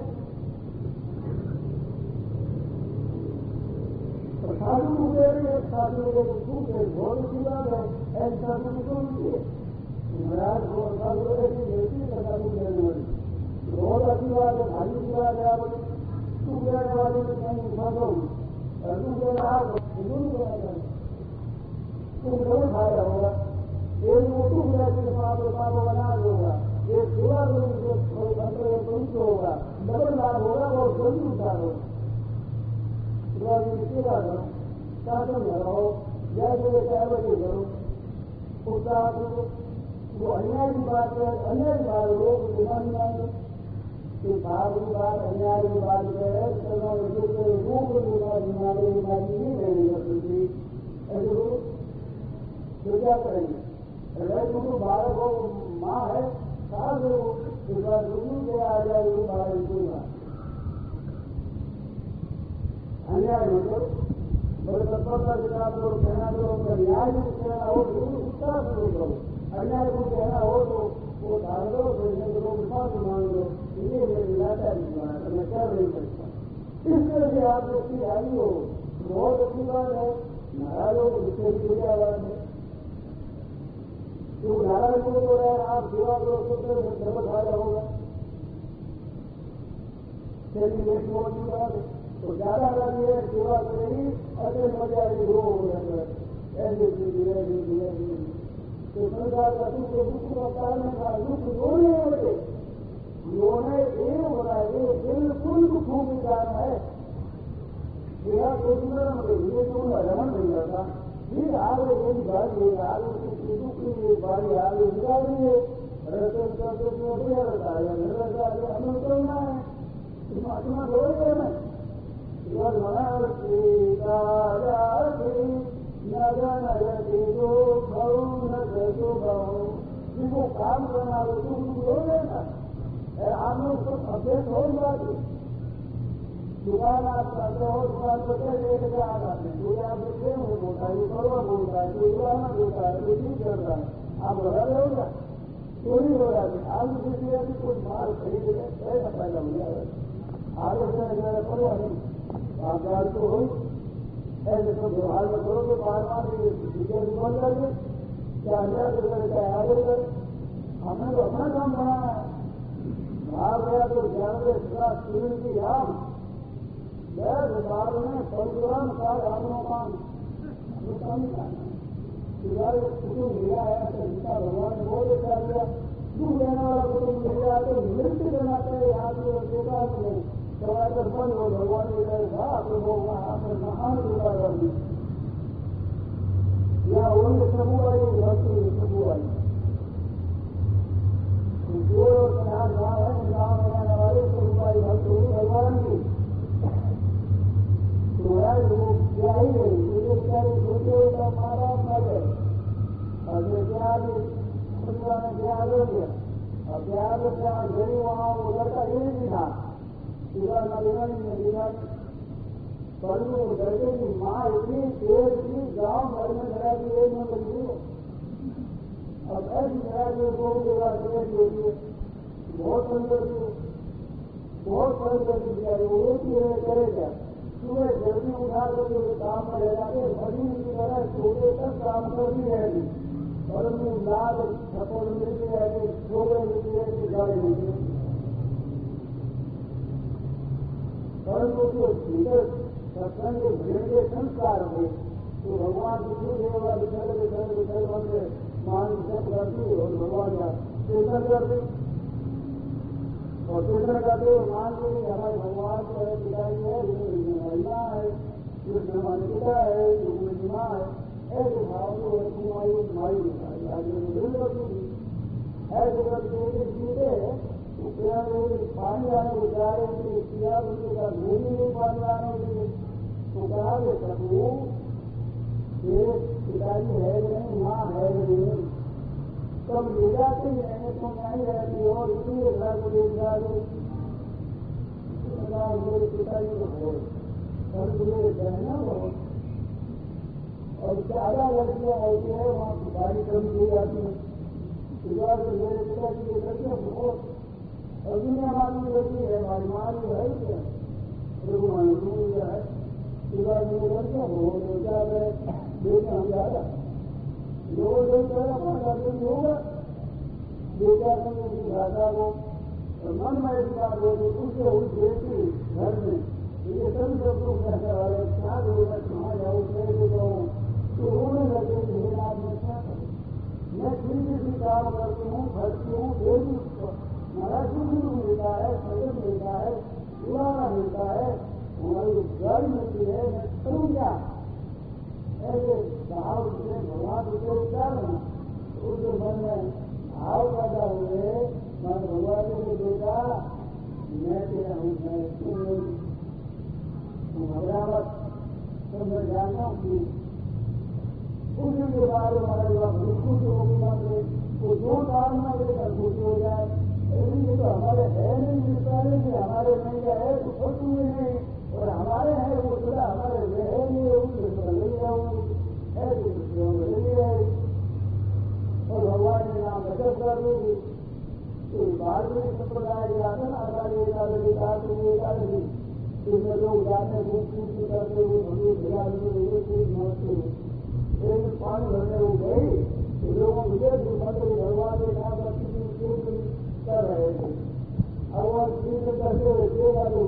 तो साधु को दे रही है, साधु को छूट है, बहुत अच्छी बात है, ऐसी साधु को तो नहीं है, महाराज साधु ऐसी बेटी है साधु देने वाली, बहुत अच्छी बात है, खाली की बात है। आप सुख देने वाले में कहीं फंसो, सुख देना आप जरूर देना चाहिए, तुम जरूर फायदा होगा, एक वो सुख देते पाप बना होगा, एक सेवा पवित्र होगा, डबल लाभ होगा, और जल्दी उद्धार होगा। सेवा करो, शासन में रहो, जैसे सहमति करो, उत्साह करो, वो अन्याय की बात है, अन्याय की बात लोग बिना नहीं मांगे, भाव की बात अन्याय की बात है, रूप बीमारी बीमारी नहीं रहने कर सकती, ऐसे लोग तो क्या करेंगे, अगर तुमको बालक हो माँ है, सास हो, इस बार रुकू के आ जाए वो बालक कोई बात अन्याय मतलब बड़े तत्परता से आपको कहना करो, न्याय को कहना हो तो उसका शुरू करो, अन्याय को कहना हो तो वो धार दो, तो विश्वास मान लो, ये मेरी लाचारी है, मैं कर नहीं सकता। इस तरह से आप व्यक्ति आई हो बहुत अच्छी बात है। नाराज हो तो जिससे भी क्या बात है, जो नाराज हो तो रहे आप सेवा करो तो सर्वत फायदा होगा। एक बहुत की बात है तो ज्यादा आदमी है सेवा करेगी, अच्छे मजा आएगी, ग्रो हो जाता है ऐसे धीरे धीरे धीरे तो संसार का दुख दुख का कारण था, दुख रोने होते रोने एक हो रहा है, ये बिल्कुल दुखों की कारण है। मेरा सोचना ये तो रमन नहीं जाता, फिर आगे एक बारी है, आगे दुख की बारी आगे निकाल रही है, रसों करते रहता है, रहता है हमें करना है, महात्मा दो करना है। जिसको काम करना हो तो हो जाएगा, आपने उसको अभ्यस्त हो जाती। दुकान आप करते हो, दुकान पर एक हजार आते हैं, कोई आप देखते हैं बोलता है, कड़वा बोलता है, कोई पुराना बोलता है, कोई ठीक करता है, आप लगा रहोगा चोरी हो जाती है। आप किसी ऐसी कुछ माल खरीद ले ऐसा फायदा हो जाएगा, आगे से पड़ेगा नहीं, आप जान तो हो ऐसे तो व्यवहार में करो तो बार बार टीचर भी बन जाइए, क्या अन्याय करे चाहे आगे करे, हमने तो अपना काम बनाना है। भाग गया तो जानवे सदा सूर्य की राम विभाग में पंचराम का रामोपान नुकसान करना कुटुंब मिला है, गीता भगवान ने बहुत अच्छा दिया, दुख देने वाला कुटुंब मिल जाए तो मृत्यु देना चाहिए। यहाँ देखा आपने समाचार बंद हो, भगवान ने कहा आपने लोग आपने महान कृपा कर दी, यहाँ उन्हें प्रभु आई भक्ति प्रभु आई जो समाज गाँव है, गाँव में रहने वाले प्रभु आई भक्त हुई भगवान की तो है वो क्या ही नहीं, मुझे बेचारे छोटे होता माँ बाप मर गए और जो प्यार परिवार में प्यार हो गया और प्यार में प्यार गई वहाँ वो लड़का ये नहीं था पूरा नगर में दिखा पर वो लड़के की माँ इतनी तेज थी, गाँव भर में लगा की एक नंबर थी। अब ऐसी तरह की दो जगह तेज होती है, बहुत सुंदर थी, बहुत सुंदर थी बेचारी, वो रोती है करे क्या सुबह जल्दी उठा करके काम में ले जाते, भजन की तरह छोटे तक काम करती रहेगी, परंतु लाल सपोर्ट मिलती रहेगी, छोटे मिलती रहेगी, गाड़ी मिलती है, परंतु जो भीतर सत्संग भजन के संस्कार हुए तो भगवान विष्णु देव विठल विठल विठल मंत्र मान जप करती और भगवान का कीर्तन करते और कीर्तन करते और मान के हमारे भगवान को है पिताजी है, महिमा है, कृष्ण हमारे पिता है, जो महिमा है, ऐसे भाव को तुम्हारी माई ऐसे करके जीते पानी आने को जा रहे थे, पिया उनके साथ भूमि में पानी आने के लिए तो कहा कि प्रभु ये पिताजी है नहीं, माँ है नहीं, तब ले जाते रहने तो नहीं रहती और इसी घर को देख जाए मेरे पिताजी को हो और मेरे बहना बहुत और ज्यादा लड़कियां होती है वहाँ गाड़ी कम की जाती है, मेरे पिताजी की लड़कियां बहुत और दुनिया मालूम लड़की है, हमारी माँ भी है क्या प्रभुमान है शिवा मेरे लड़कियां बहुत क्या है देखना हम ज्यादा लोग लोग ज्यादा पाँच आदमी होगा बेटा की भाषा को मन में ऐसी बात हो तो उससे हुई बेटी घर में ये सभी सब लोग कहने वाले क्या लोग कहाँ जाओ कैसे जाओ तो रोने लगे कि मेरे आप मैं क्या करूँ, मैं किसी किसी काम करती हूँ, भरती हूँ, देवी हमारा सुख मिलता है, सजन मिलता है, पुराना मिलता है, हमारी घर मिलती है, मैं करूँ क्या ऐसे भाव से भगवान उसे उच्चार है उसके मन में भाव पैदा हुए, मैं भगवान को देखा मैं तेरा हूँ, मैं तुम घबरा मत, तो मैं जानता हूँ कि उस दिन के बाद हमारे युवा खुशी होगी मात्र वो जो काम न देकर खुशी हो जाए, लेकिन तो हमारे है नहीं मिलता है कि हमारे नहीं है तो खुश हुए नहीं और हमारे हैं वो खुदा हमारे रहे नहीं वहाँ गजब कर देगी। तो वाल्मीकि संप्रदाय के आसन आचार्य एकादशी कार्तिक एकादशी इसमें लोग जाते हैं खूब कीर्ति करते हुए भगवत भगवान नमस्ते एक पानी भरने वो गई तो लोगों विशेष मंत्री भगवान के नाम पर कीर्तन कर रहे थे। अब वह कीर्तन करते हुए देखा तो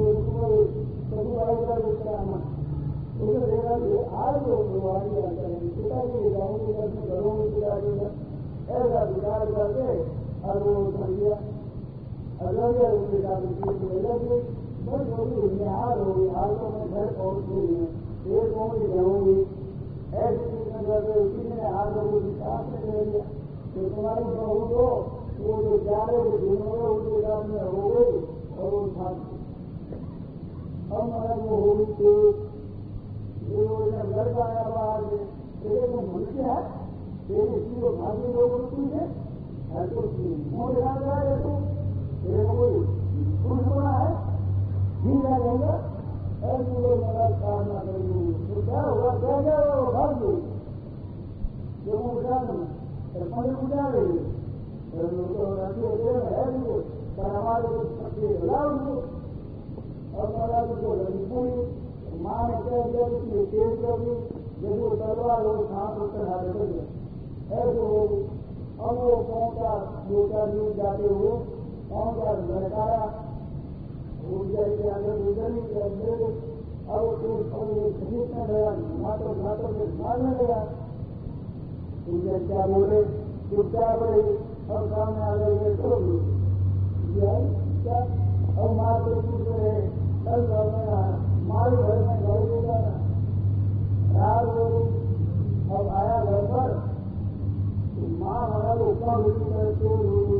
उसे देखा कि आज लोग भगवान की यात्रा करेंगे पिताजी जाऊंगे अपने घरों में पिताजी ऐसा विचार करके और वो कर दिया अगर उनके साथ लगे बस होगी निहार होगी आज तो मैं घर पहुंच गई हूँ एक होंगी जाऊंगी ऐसे कीर्तन करते किसी ने हाथ लोगों की साथ में ले लिया तो तुम्हारी बहू को वो जो प्यारे जो दिनों उनके साथ में हो गई और वो साथ अब मतलब वो होगी तो घर का आया बाहर से तेरे को मनुष्य है तेरे इसी को भागी लोग पूछे है तो मोह ध्यान रहा है तो तेरे को कोई पुरुष बना है नहीं जाएगा ऐसे लोग मदद साधना करेंगे तो क्या हुआ क्या क्या हुआ वो भाग गई जो वो उठा नहीं पहले उठा रही तो ऐसे होते हैं है पर हमारे को सबसे बुला उनको और महाराज को लगी पूरी माँ ने कह दिया कि तेज कर दी जब वो तलवार हो सांप उत्तर हाथ कर दिया ऐसे हो अब वो पहुंचा दो चार दिन जाते हुए पहुंचा लड़काया ऊर्जा के अंदर उजली के अंदर अब वो खरीदने लगा घाटों घाटों से मारने लगा ऊर्जा क्या बोले चुपचाप रही अब सामने आ गए तो क्या अब मार के पूछ रहे कल रहा मारे घर में घर देगा रात हो अब आया घर पर तो माँ हमारा ऊपर हुई करके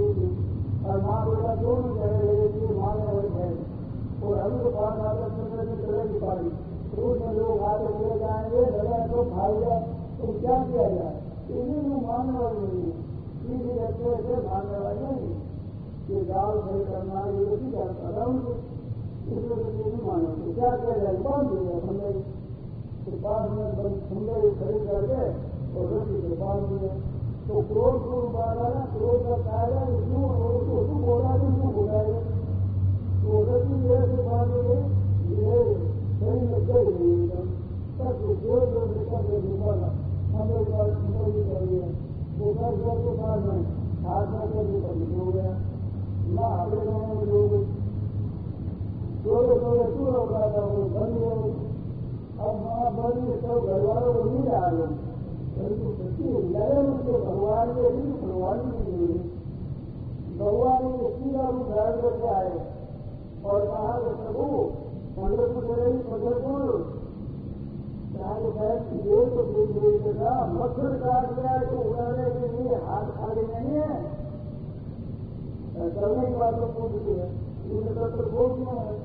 और माँ बेटा दोनों चले गए कि माँ ने वही है और अभी तो पास आकर सुंदर से चले नहीं पाई तो उसमें लोग आते चले जाएंगे लगा तो भाई जाए तो क्या किया जाए इन्हीं में मानने वाली नहीं है सीधी अच्छे से भागने वाले नहीं ये गाँव सही करना ये उसी का कदम इसमें तो नहीं मानो तो क्या किया जाए बांध दिया हमने तो बाद में सुंदर खरीद करके और रस्सी से बांध दिया तो क्रोध क्यों बांधा ना क्रोध का कायदा क्यों उसको क्यों बोला नहीं क्यों बोलाएगा तो रस्सी से बांध दिए ये सही लग गई एकदम तब जो जो निकल गए निकला हमने बात सुंदर कर दिया वो घर घर के पास में हाथ में कर हो गया ना अपने गाँव में लोग थोड़े थोड़े दूर हो रहा था वो बंद हो अब वहाँ बंद सब घर वालों को नहीं आ गए परंतु सच्ची लगे उनके भगवान के भी भगवान की नहीं भगवान ने सीधा रूप धारण करके आए और कहा कि प्रभु पंद्रह करेगी पंद्रह ये तो देगा मच्छर काट गया तो उड़ाने के लिए हाथ खाली नहीं है करने की बात तो पूछती है उनके तरफ तो बोल क्यों है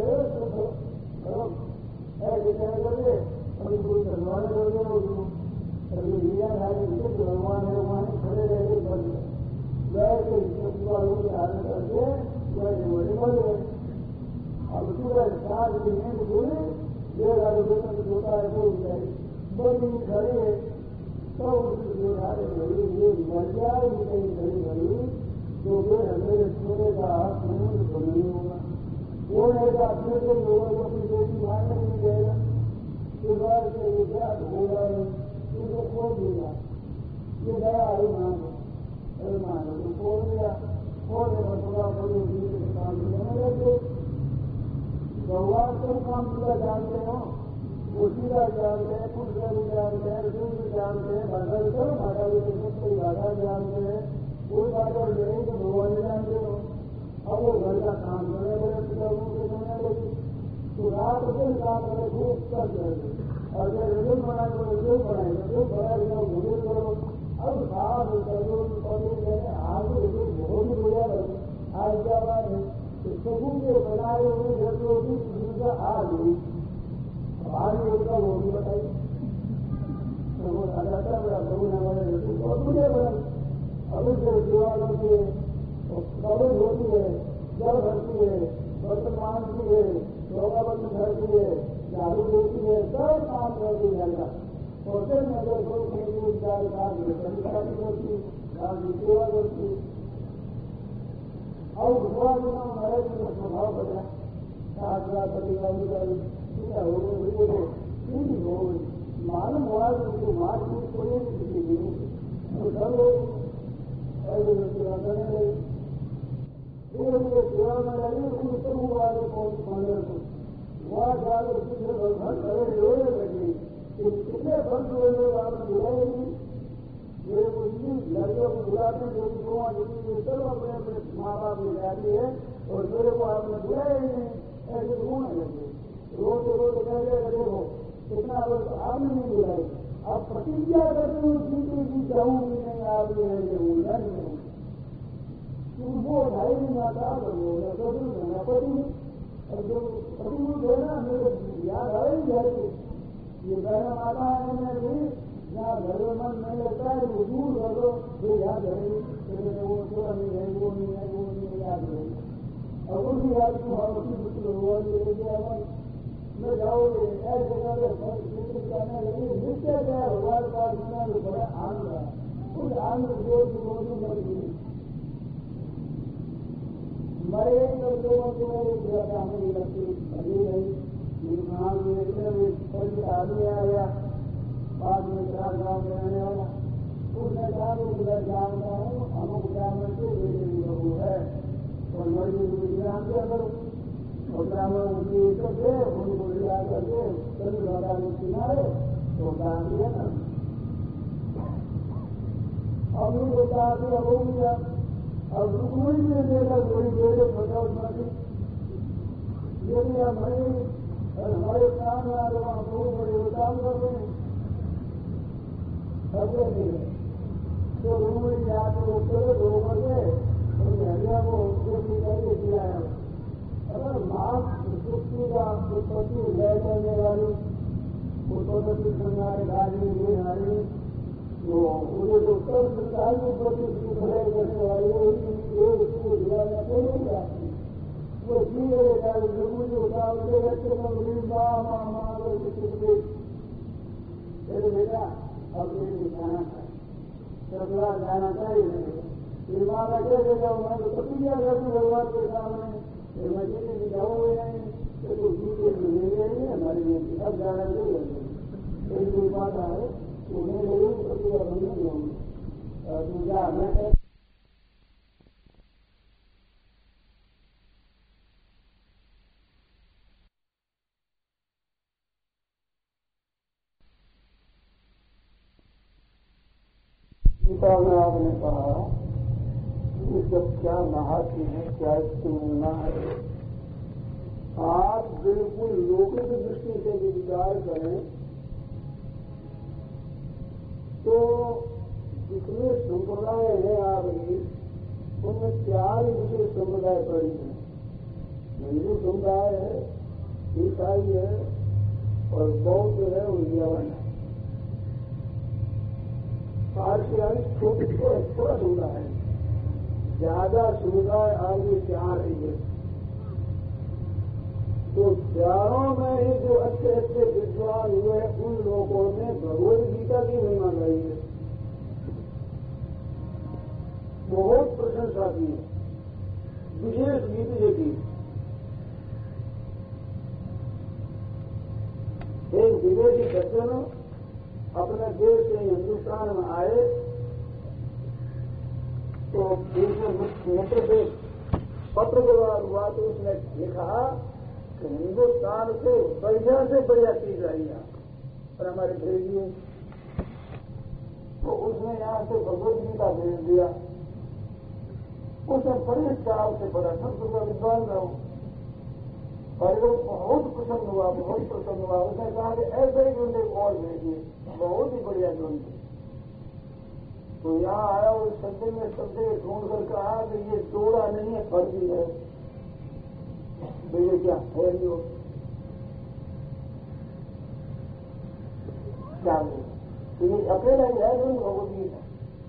ऐसे कह करके अभी कोई भगवान कर गया अभी लिया है भगवान है वहां खड़े रह गए बन गए गए हाथ करके गए बड़े बन गए अब पूरा सात महीने को बोले डेढ़ हजार रुपये होता है तो बड़ी खड़ी है तो उसकी जो घाटे घड़ी ये मर जाए कहीं खड़ी घड़ी तो फिर हमें सोने का समुद्र तो नहीं होगा वो रहेगा अपने से लोगों को अपनी बेटी मारने नहीं देगा इस बार से ये क्या होगा उसको खोल देगा ये गया अरे मान अरे मान तो खोल दिया खोल देगा थोड़ा थोड़ी काम करने लगे भगवान को काम पूरा जानते हो वो सीधा जानते हैं खुद भी जानते हैं रसूल भी जानते हैं भाषा भी करो भाषा भी कोई भाषा जानते हैं कोई बात और नहीं तो भगवान जानते हो अब वो घर का काम करने लगे पिताओं के करने लगी तो रात दिन काम करे खूब कर जाएगी और जब रसूल बनाए तो रसूल बनाए रसूल बनाए तो भूल करो अब साफ करो पढ़े आगे रसूल बहुत ही बुरा करो आज क्या बात है सबू के बनाए हुए घर को भी उनका आ गई आज उनका वो भी बताई तो वो आ जाता बड़ा प्रभु ने हमारे रसूल बहुत मुझे बना अभी से दीवारों से कवच होती है जल भरती है बर्तन मानती है योगा बंद करती है झाड़ू देती है सब काम करती है घर का और फिर नजर दो खेल चार काम होती आपकी सेवा करती और भगवान का नाम महाराज का स्वभाव बदला सात लाख परिवार क्या हो गए नहीं हो मालूम हुआ उनको मार्ग में कोई किसी भी तो सब लोग ऐसे सेवा करने लगे धीरे धीरे सेवा में लगे उनको सब हुआ मंदिर को वहाँ जाकर किसी भगवान खड़े रोने लगे कितने वर्ष हुए लोग आपने बुलाए नहीं मेरे को लड़कियों को बुलाते जो कि गोवा जो सब अपने अपने माँ बाप में जाती है और मेरे को आपने बुलाया ही नहीं ऐसे रोने लगे रोते रोते कह गए देखो कितना वर्ष आपने नहीं बुलाई अब प्रतिज्ञा करते हुए जीते जी जाऊंगी नहीं आप ये बोलना नहीं हूँ तुम वो ढाई दिन आता वो मैं पति हूँ और जो पति है ना मेरे याद आए घर के ये बहना माता है मैं भी यहाँ घर में मन नहीं लगता है वो दूर कर दो जो याद रहे वो थोड़ा नहीं है वो नहीं है वो नहीं है याद रहे और उसी याद को हम उसी मुश्किल हुआ मन में जाओगे ऐसे जगह पर करने लगे नित्य क्या भगवान का इतना जो बड़ा आनंद है उस आनंद जो रोजी मर गई मरे तो लोगों को मेरी लगती अभी नहीं आदमी आ गया बाद में चार गाँव में रहने वाला उसने कहा कि उधर जानता हूँ अमुक ब्राह्मण से बेटे लोग है और मर्जी विश्राम किया करो और ब्राह्मण उनकी इज्जत दे उनको लिया करके कभी लगा के किनारे तो डाल दिया ना अब उनको कहा कि अब हो गया अब रुकनी ने देखा कोई बेटे बताओ मर्जी यदि आप मरे और हमारे काम में आ रहे वहाँ दो बड़े काम कर रहे हैं अगले दिन तो रूम में जाकर ऊपर दो बजे और हरिया को उपयोगी करके दिया है अगर माप सुक्ति का उत्पत्ति लय करने वाली उत्पत्ति संगारे गाड़ी ये नारी तो उन्हें जो उत्तर सरकार की उत्पत्ति लय करने वाली उसको दिलाने को नहीं जाती वो जीवे मुझे उठावते बच्चे मेरे बेटा अब मुझे जाना था सबला जाना चाहिए फिर माँ का कैसे जाऊँ मैं तो प्रतिज्ञा करती भगवान के सामने फिर मैं जीते भी जाऊँगी नहीं तो तो जीते भी नहीं रहेंगे हमारे लिए अब जाना नहीं रहेंगे एक कोई बात है तो मैं लोगों को प्रतिज्ञा बंद नहीं होंगी तू जा मैं गीता में आपने कहा कि सब क्या महात्म्य है क्या इसकी महिमा है आप बिल्कुल लौकिक दृष्टि से भी विचार करें तो जितने संप्रदाय हैं आपकी उनमें चार विशेष संप्रदाय पड़ी हैं हिंदू समुदाय है ईसाई है और बौद्ध है और यवन है पारसियाई छोटे थोड़ा समुदाय है ज्यादा समुदाय आगे चार है तो चारों में ही जो अच्छे अच्छे विद्वान हुए उन लोगों ने भगवद गीता की महिमा गाई है बहुत प्रशंसा की है विशेष गीत ये की एक विदेशी सज्जन अपने देश से हिंदुस्तान में आए तो मित्र से पत्र व्यवहार हुआ तो उसने लिखा कि हिंदुस्तान से बढ़िया से बढ़िया चीज आई यहाँ और हमारे भेजिए तो उसने यहाँ से भगवद गीता भेज दिया उसने बड़े चाव से बड़ा संस्कृत का विद्वान रहा और वो बहुत प्रसन्न हुआ बहुत प्रसन्न हुआ उसने कहा कि ऐसे ही उन्हें और भेजिए बहुत ही बढ़िया ढूंढी तो यहाँ आया उस शब्द में शब्द ढूंढ कर कहा कि ये जोड़ा नहीं है फर्जी है तो ये क्या है जो क्या तो ये अकेला ही है जो भगवद गीता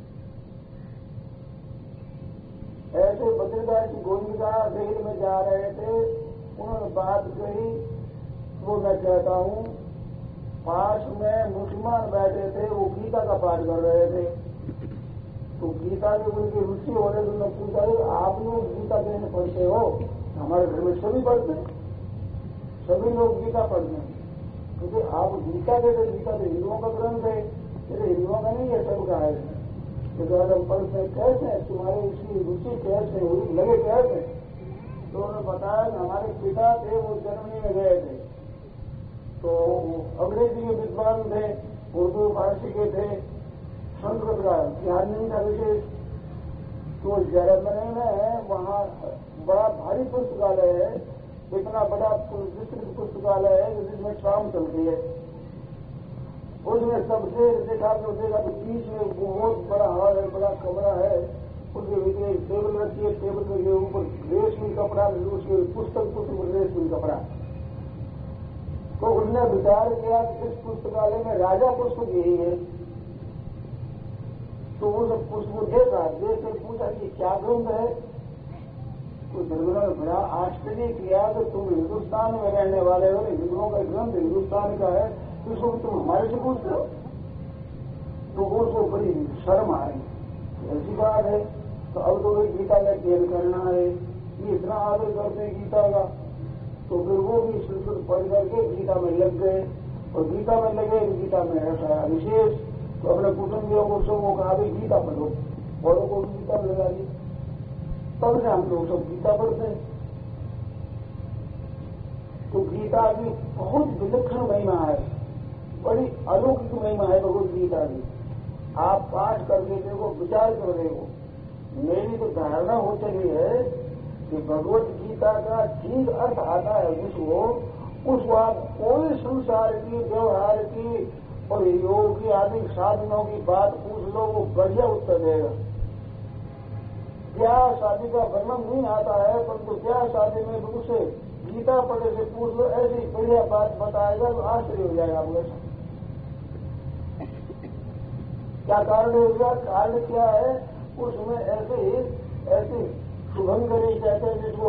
ऐसे बद्रीदास की गोविंदा रेल में जा रहे थे उन्होंने बात कही वो मैं कहता हूँ पास में मुसलमान बैठे थे वो गीता का पाठ कर रहे थे तो गीता में उनकी रुचि होने तो उन्होंने पूछा है आप लोग गीता कहने पढ़ते हो? हमारे घर में सभी पढ़ते हैं, सभी लोग गीता पढ़ते हैं। क्योंकि तो आप गीता कहते, गीता तो हिंदुओं का ग्रंथ है, ये हिंदुओं का नहीं है, सबका है। तो जब हम पढ़ते हैं कैसे हैं, तुम्हारी इसकी रुचि कैसे हुई, लगे कैसे? तो उन्होंने बताया कि हमारे पिता थे वो जर्मनी में गए थे, तो अंग्रेजी के विद्वान थे, उर्दू फारसी के थे, संस्कृत का ज्ञान नहीं था विशेष। तो जर्मनी में वहाँ बड़ा भारी पुस्तकालय है, इतना बड़ा विस्तृत पुस्तकालय है जिसमें शाम चलती है। उसमें सबसे देखा तो देखा तो बीच में बहुत बड़ा हॉल है, बड़ा कमरा है, उसके नीचे एक टेबल रखी है, टेबल के ऊपर रेशमी कपड़ा, उसके पुस्तक पुस्तक रेशमी कपड़ा। तो उसने विचार किया कि इस पुस्तकालय में राजा पुस्तक यही है। तो वो सब पुस्तक देखा, देख कर पूछा कि क्या ग्रंथ है? तो जर्मनों ने बड़ा आश्चर्य किया कि तुम हिंदुस्तान में रहने वाले हो, हिंदुओं का ग्रंथ हिंदुस्तान का है, तो इसको तुम हमारे से पूछते हो? तो वो तो बड़ी शर्म आई, ऐसी बात है। तो अब तो गीता में अध्ययन करना है, ये इतना आदर करते हैं गीता का। तो फिर वो भी संस्कृत पढ़ करके गीता में लग गए, और गीता में लगे, गीता में ऐसा विशेष। तो अपने कुटुंबियों को सबको कहा भाई गीता पढ़ो, औरों को गीता में लगा दी। तब से हम लोग सब गीता पढ़ते हैं। तो गीता की बहुत विलक्षण महिमा है, बड़ी अलौकिक महिमा है भगवत गीता की। आप पाठ करके देखो, विचार कर देखो। मेरी तो धारणा हो चली है कि भगवत गीता का ठीक अर्थ आता है जिसको, उसको आप कोई संसार की, व्यवहार की और योग की आदि साधनों की बात पूछ लो, वो बढ़िया उत्तर देगा। ब्याह शादी का वर्णन नहीं आता है, परंतु ब्याह शादी में भी उसे गीता पढ़े से पूछ लो, ऐसी बढ़िया बात बताएगा तो आश्चर्य हो जाएगा आपको। ऐसा क्या कारण होगा? कारण क्या है? उसमें ऐसे ऐसे शुभंकरी कहते हैं जिसको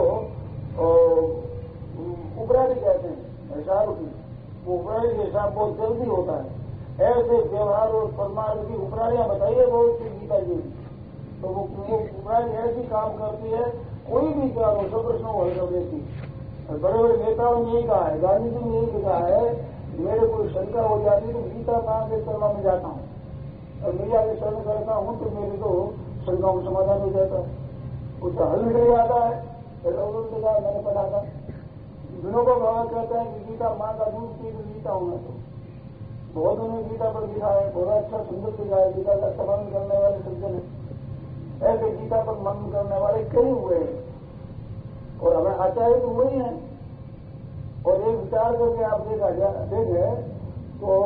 उपराणी कहते हैं, हिसाब की। वो उपराणी हिसाब बहुत जल्दी होता है। ऐसे व्यवहार और परमार्थ की उपराणियां बताइए बहुत सी गीता जी। तो वो उपराणी ऐसी काम करती है, कोई भी ज्ञान हो, सब प्रश्नों को हल कर देती। बड़े बड़े नेताओं ने यही कहा है, गांधी जी ने यही कहा है, मेरे कोई शंका हो जाती है तो गीता मां के शर्मा में जाता हूँ और मैया के शरण करता हूँ, तो मेरी तो शंकाओं का समाधान हो जाता है, उसका हल निकल जाता है। उन्होंने कहा, मैंने पढ़ा था, दिनों को बाबा कहते हैं कि गीता माँ का दूध पी तो गीता हूँ मैं। तो बहुत उन्होंने गीता पर लिखा है, बहुत अच्छा सुंदर लिखा है, गीता का सम्मान करने वाले सज्जन है, ऐसे गीता पर मनन करने वाले कई हुए हैं, और हमें आचार्य तो वही है। और एक विचार करके आप देखा जाए देखे तो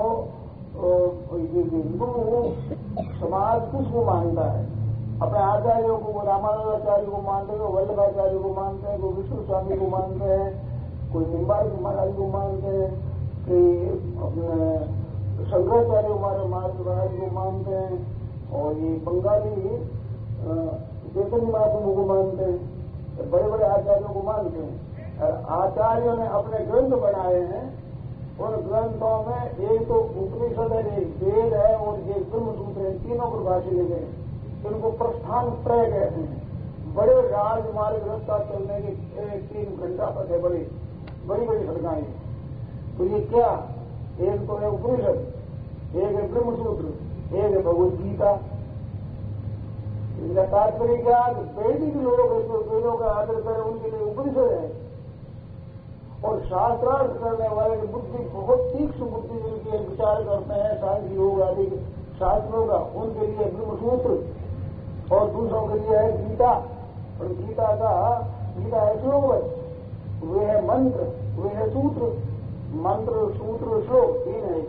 हिंदू समाज किसको मानता है? अपने आचार्यों को, रामानुजाचार्य को मानते हैं, वल्लभाचार्य को मानते हैं, कोई विष्णु स्वामी को मानते हैं, कोई निम्बार्क महाराज को मानते हैं, कोई अपने शंकराचार्य महाराज को मानते हैं, और ये बंगाली चैतन्य महाप्रभु को मानते हैं, बड़े बड़े आचार्यों को मानते हैं। और आचार्यों ने अपने ग्रंथ बनाए हैं, उन ग्रंथों में एक तो उपनिषद है, एक वेद है और एक ब्रह्मसूत्र है, तीनों प्रभाषी लिखे हैं। इनको प्रस्थान त्रय कहते हैं। बड़े राजमार्ग रास्ता चलने के तीन घंटा तक है, बड़ी बड़ी बड़ी सड़काएं। तो ये क्या, एक तो है उपनिषद, एक है ब्रह्मसूत्र, एक है भगवत गीता। इनका तात्पर्य क्या? वैदिक लोग जो वेदों का आदर करें उनके लिए उपनिषद है, और शास्त्रार्थ करने वाले की बुद्धि बहुत तीक्ष्ण बुद्धि जिनकी विचार करते हैं सांख्य योग आदि शास्त्रों का, उनके लिए ब्रह्मसूत्र, और दूसरों के लिए है गीता। और गीता का गीता है श्लोकवत, वे है मंत्र, वे है सूत्र, मंत्र सूत्र श्लोक तीन है।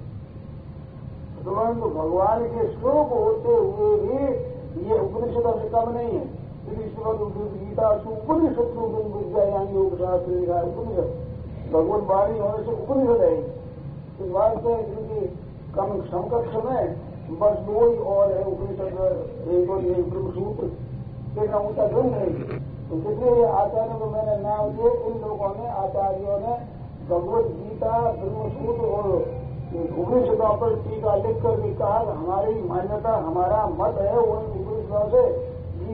तुरंत भगवान के श्लोक होते हुए भी ये उपनिषदों से कम नहीं है। गीता उपनिषद विद्या यानी योग शास्त्र लिखा है, उपनिषद भगवान वाणी होने से उपनिषद है। इस बात से जिनकी कम समकक्ष में बस दो ही और है उपनिषद, एक और एक ब्रह्मसूत्र, इतना ऊंचा ग्रंथ है। तो जितने आचार्यों को मैंने नाम दिए, इन लोगों ने आचार्यों ने भगवत गीता, ब्रह्मसूत्र और उपनिषदों पर टीका लिख कर भी कहा हमारी मान्यता, हमारा मत है वो उपनिषद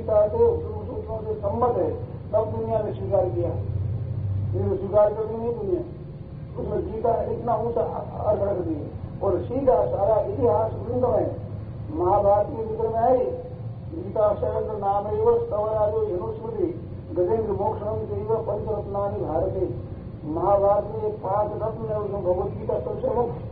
गीता के सूत्रों से सम्मत है तब दुनिया ने स्वीकार किया, ये स्वीकार करनी नहीं दुनिया। उसमें गीता इतना ऊंचा अर्थ रख दिए और सीधा सारा इतिहास वृंद में महाभारत के जिक्र में आई। गीता शरद नाम एवं स्तवराजो हिनुस्मृति गजेंद्र मोक्षम देव पंचरत्नानि भारते। महाभारत में पांच रत्न है, उसमें भगवत गीता सबसे मुख्य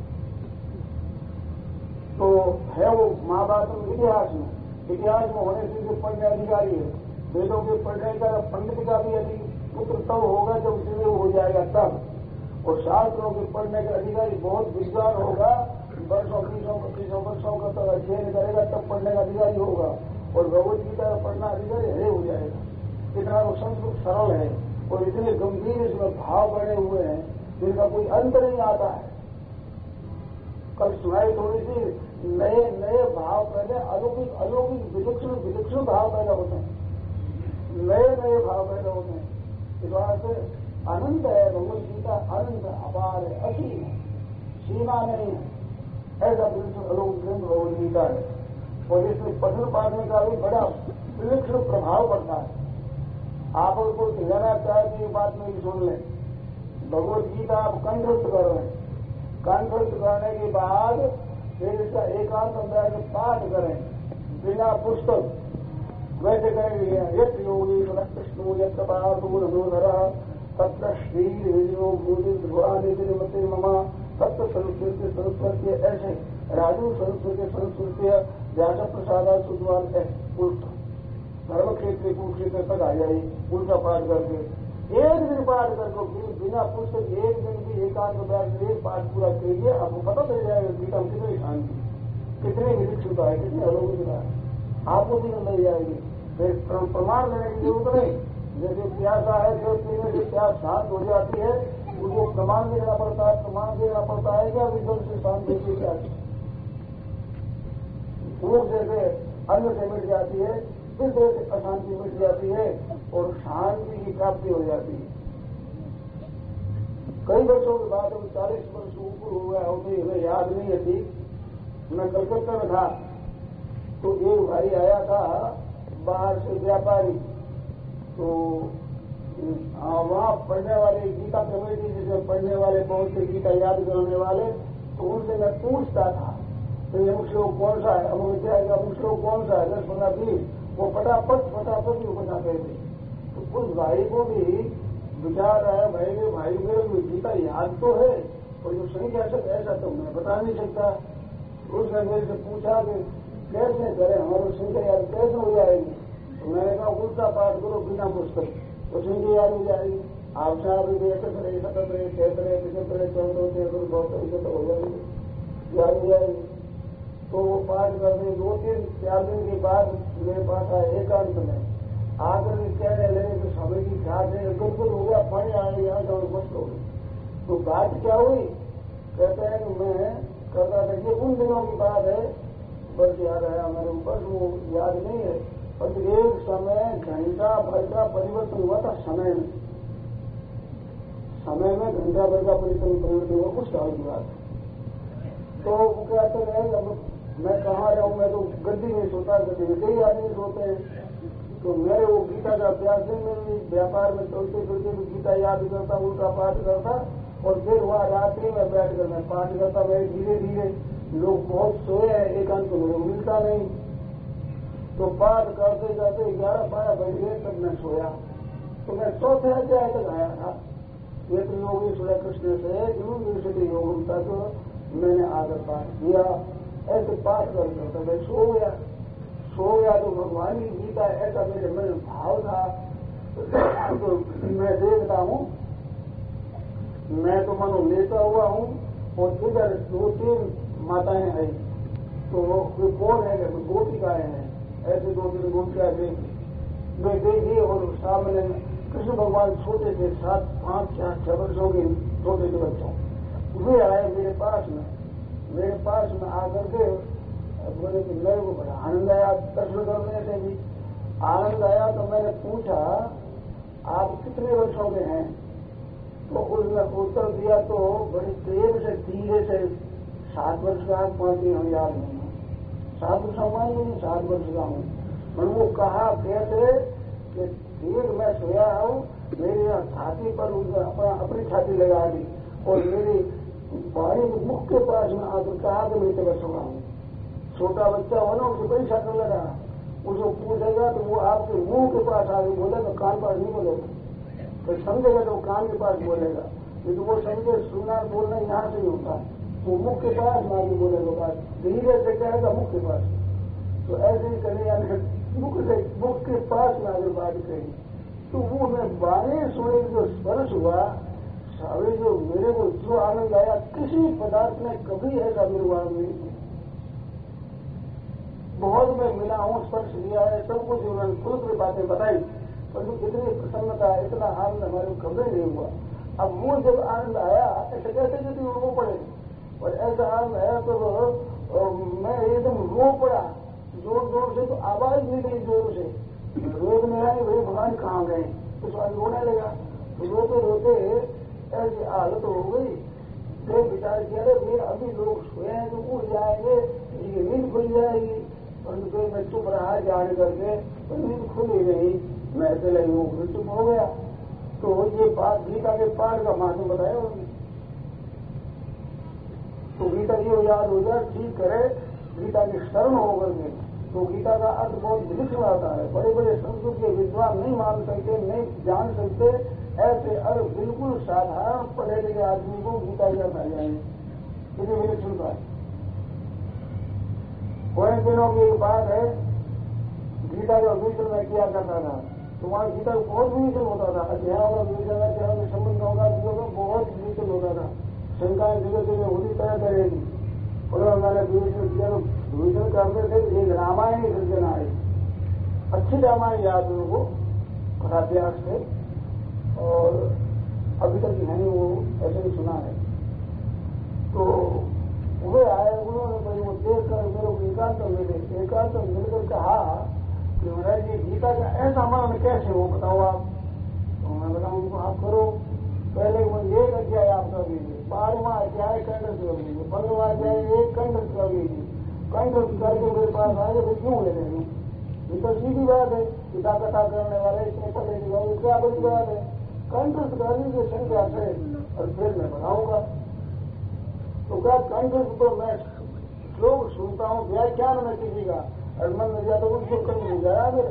तो है। वो महाभारत में इतिहास में इतिहास में होने से जो पढ़ने अधिकारी है, वेदों के पढ़ने का पंडित का भी अधिक पुत्र तब होगा जब उसमें वो हो जाएगा तब, और शास्त्रों के पढ़ने का अधिकारी बहुत विद्वान होगा, वर्षों बीसों पच्चीसों वर्षों का तब अध्ययन करेगा तब पढ़ने का अधिकारी होगा, और भगवत गीता का पढ़ना अधिकारी हरे हो जाएगा। इतना वो संस्कृत सरल है और इतने गंभीर इसमें भाव बने हुए हैं जिनका कोई अंत नहीं आता है। कल सुनाई थोड़ी सी नए नए भाव पहले अलौकिक अलौकिक विलक्षण विलक्षण भाव पैदा होते हैं, नए नए भाव पैदा होते हैं। इस बात से अनंत है भगवत गीता, अनंत अपार है, असीम है, सीमा नहीं है, ऐसा विलक्षण अलौकिक ग्रंथ भगवत गीता है। और इसमें पठन पाठन का भी बड़ा विलक्षण प्रभाव पड़ता है। आप उसको कहना चाहे तो बात नहीं सुन लें, भगवत गीता आप कंठस्थ कर रहे हैं, कंठस्थ करने के बाद फिर इसका एकांत अध्याय में पाठ करें बिना पुस्तक, वैसे करेंगे यत योगी कृष्णो यत्र पादूर तत्र श्री विजयो भूति ध्रुवानिमते ममा तत्व संस्कृति संस्कृति ऐसे राजू संस्कृति संस्कृति व्यास प्रसादा सुद्वान है उल्टा धर्म क्षेत्र कुरुक्षेत्र तक आ जाए उल्टा पाठ करके एक दिन पाठ करके बिना पुस्तक एक दिन की एकांत अभ्यास एक पाठ पूरा करिए, आपको पता चल जाएगा गीता में कितनी शांति, कितनी विलक्षणता है, कितनी अलौकिकता है, आपको भी मिल जाएगी। फिर प्रमाण लेने की जरूरत नहीं, जैसे प्यासा है जो पीने से प्यास शांत हो जाती है उसको प्रमाण देना पड़ता है, प्रमाण देना पड़ता है क्या विजल से शांत होती है, भूख जैसे अन्न से मिट जाती है, फिर जैसे अशांति मिट जाती है और शांति की प्राप्ति हो जाती है। कई वर्षों के बाद अब चालीस वर्ष ऊपर हो गया होते हमें याद नहीं है थी। मैं कलकत्ता में था तो एक भाई आया था बाहर से व्यापारी, तो वहाँ पढ़ने वाले गीता कमेटी जिसमें पढ़ने वाले बहुत से गीता याद करने वाले, तो उनसे मैं पूछता था तो ये मुख्य लोग कौन सा है, अब मुझे क्या मुख्य लोग कौन सा है, दस पंद्रह बीस, वो फटाफट फटाफट ही बताते थे। तो उस भाई को भी विचार आया भाई के भाई मेरे गीता याद तो है और जो सही कह सकता ऐसा तो मैं बता नहीं सकता। उसने मेरे से पूछा कि कैसे करें हमारे संख्या याद कैसे हो जाएगी, तो मैंने कहा उल्टा पाठ करो बिना पुस्तक तो संख्या याद हो जाएगी। आप साहब एकत्र रहे सतत रहे कहते रहे पिछहत्तर रहे चौदह तेरह बहुत इकट्ठा हो जाएगी, याद हो जाएगी। तो वो पाठ करने दो तीन चार दिन के बाद मेरे पास आया एकांत में आकर के कहने लगे कि समय की खाद है बिल्कुल हो गया, पानी आने यहाँ जाओ मस्त हो गई। तो बात क्या हुई, कहते हैं कि मैं करता था ये उन दिनों की बात है, बस याद आया मेरे ऊपर, वो याद नहीं है, पर एक समय घंटा भर का परिवर्तन हुआ था समय में, समय में घंटा भर का परिवर्तन हुआ कुछ साल की बात। तो वो कहते रहे अब मैं कहाँ रहूँ, मैं तो गद्दी में सोता, गद्दी में कई आदमी सोते हैं। तो मेरे वो गीता का अभ्यास है, मैं व्यापार में चलते चलते भी गीता याद करता, उनका पाठ करता और फिर वहाँ रात्रि में बैठ कर मैं पाठ करता। मैं धीरे धीरे लोग बहुत सोए हैं, एकांत लोग मिलता नहीं, तो पाठ करते करते ग्यारह बारह बज गए तब मैं सोया। तो मैं चौथे अध्याय तक आया था, ये तो योगेश्वर कृष्ण से यूनिवर्सिटी योग तक मैंने आकर पाठ किया। ऐसे पाठ करते तो मैं सो गया सो गया तो भगवान की गीता ऐसा मेरे मन में भाव था। तो मैं देखता हूँ, मैं तो मनो लेता हुआ हूँ और इधर दो तीन माताएं हैं, तो वो कौन है कि गोपिकाएं हैं, ऐसे दो तीन गोपिकाएं देखी मैं देखी और सामने कृष्ण भगवान छोटे थे, सात पांच चार छह वर्षों के छोटे से बच्चों, वे आए मेरे पास में मेरे पास में आकर के बोले कि मेरे को बड़ा आनंद आया दर्शन करने से भी आनंद आया। तो मैंने पूछा आप कितने वर्षों के हैं, तो उसने उत्तर दिया तो बड़े प्रेम से धीरे से सात वर्ष का पांच दिन हम याद नहीं है, सात वर्ष मान लीजिए सात वर्ष का हूँ। पर वो कहा कैसे कि ठीक मैं सोया हूं, मेरी छाती पर अपना अपनी छाती लगा दी और मेरी बाड़ी के मुख के पास में आकर कहा कि मैं तेरा सोना हूं। छोटा बच्चा हो ना, उसे कोई शक नहीं लगा, उसको पूछेगा तो वो आपके मुंह के पास आगे बोलेगा, कान पास नहीं बोलेगा। तो समझेगा तो कान के पास बोलेगा, लेकिन वो समझे सुनना बोलना यहाँ से ही होता है, वो मुख के पास में आगे बोलेगा बात, धीरे से कहेगा मुख के पास। तो ऐसे ही करने यानी मुख से मुख के पास में आगे बात करेगी। तो वो मैं बाएं सोने जो स्पर्श हुआ सारे, जो मेरे को जो आनंद आया किसी पदार्थ में कभी ऐसा निर्वाह नहीं। बहुत मैं मिला हूं, स्पर्श लिया है, सब कुछ उन्होंने खुद बातें बताई, परंतु इतनी प्रसन्नता इतना आनंद हमारे कभी नहीं हुआ। अब वो जब आनंद आया ऐसे कैसे यदि रो पड़े, और ऐसा आनंद आया तो मैं एकदम रो पड़ा जोर जोर से, तो आवाज निकली जोर से, रोज मेरा नहीं भाई भगवान कहाँ गए, तो स्वाद रोने लगा। रोते रोते ऐसी हालत हो गई, फिर विचार किया फिर अभी लोग सोए हैं तो उठ जाएंगे, ये नींद खुल जाएगी, परंतु फिर मैं चुप रहा जान करके, तो नींद खुल ही नहीं, मैं अकेले ही हूँ, फिर चुप हो गया। तो ये बात गीता के पाठ का माध्यम बताया होगी, तो गीता जी को याद हो जाए, ठीक करे गीता की शरण होकर के, तो गीता का अर्थ बहुत विलक्षण आता है। बड़े बड़े संस्कृत के विद्वान नहीं मान सकते, नहीं जान सकते, ऐसे अर्थ बिल्कुल साधारण पढ़े लिखे आदमी को गीता के अर्थ आ जाएंगे, इसे विलक्षण बात। थोड़े दिनों की एक बात है, गीता का विवेचन में किया करता था, तो वहां गीता को बहुत विवेचन होता था, अध्यायों का विवेचन, अध्यायों के संबंधों का बहुत विवेचन होता था। शंकाएं जगह जगह होती तरह करेगी, और उन्होंने विवेचन किया, तो विवेचन करते थे। एक रामायण की सृजना आई, अच्छी रामायण याद उनको कथाभ्यास से, और अभी तक नहीं वो ऐसे ही सुना है। तो वे आए, उन्होंने भाई वो देख कर मेरे को एकांत मिले, एकांत मिलकर कहा कि महाराज जी गीता का ऐसा मन कैसे हो बताओ आप। तो मैं बताऊँ उनको, आप करो, पहले वो एक अध्याय आप कर लीजिए, बारहवां अध्याय कंठस्थ कर लीजिए, पंद्रहवां अध्याय एक कंठस्थ कर लीजिए, कंठस्थ करके मेरे पास आए तो क्यों ले रहे हैं, ये तो सीधी बात है, पिता कथा करने वाले इतने पढ़े लिखे, क्या बड़ी बात है, कंठस्थ कर लीजिए संख्या से, और फिर मैं बनाऊंगा। तो क्या कंठस्थ तो मैं श्लोक सुनता हूँ व्याख्यान में किसी का, और मन में जाता उसको कंठ मिल जाए मेरे,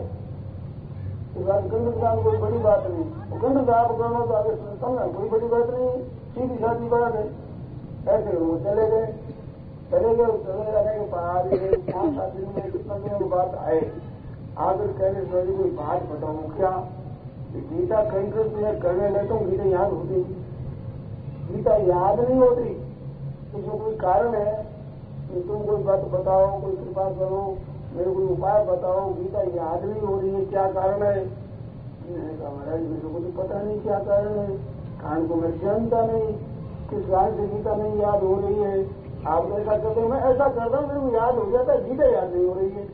कंठ का कोई बड़ी बात नहीं, कंठ आप करना तो आगे समझा कोई बड़ी बात नहीं, सीधी साधी बात है। ऐसे वो चले गए, चले गए चले जाने के बाद पांच सात दिन में कितना दिनों की बात आए, आकर कहने से कोई बात बताऊँ क्या, गीता कंठ में करने लेता हूँ, गीता याद होती, गीता याद नहीं होती, इसमें कोई कारण है कि तुम कोई बात बताओ, कोई कृपा करो, मेरे कोई उपाय बताओ, गीता याद नहीं हो रही है, क्या कारण है। महाराज मेरे को तो पता नहीं क्या कारण है, कारण को मैं जानता नहीं, किस कारण से गीता नहीं याद हो रही है। आप ऐसा करते हो, मैं ऐसा करता हूँ, मेरे को याद हो जाता है, गीता याद नहीं हो रही है।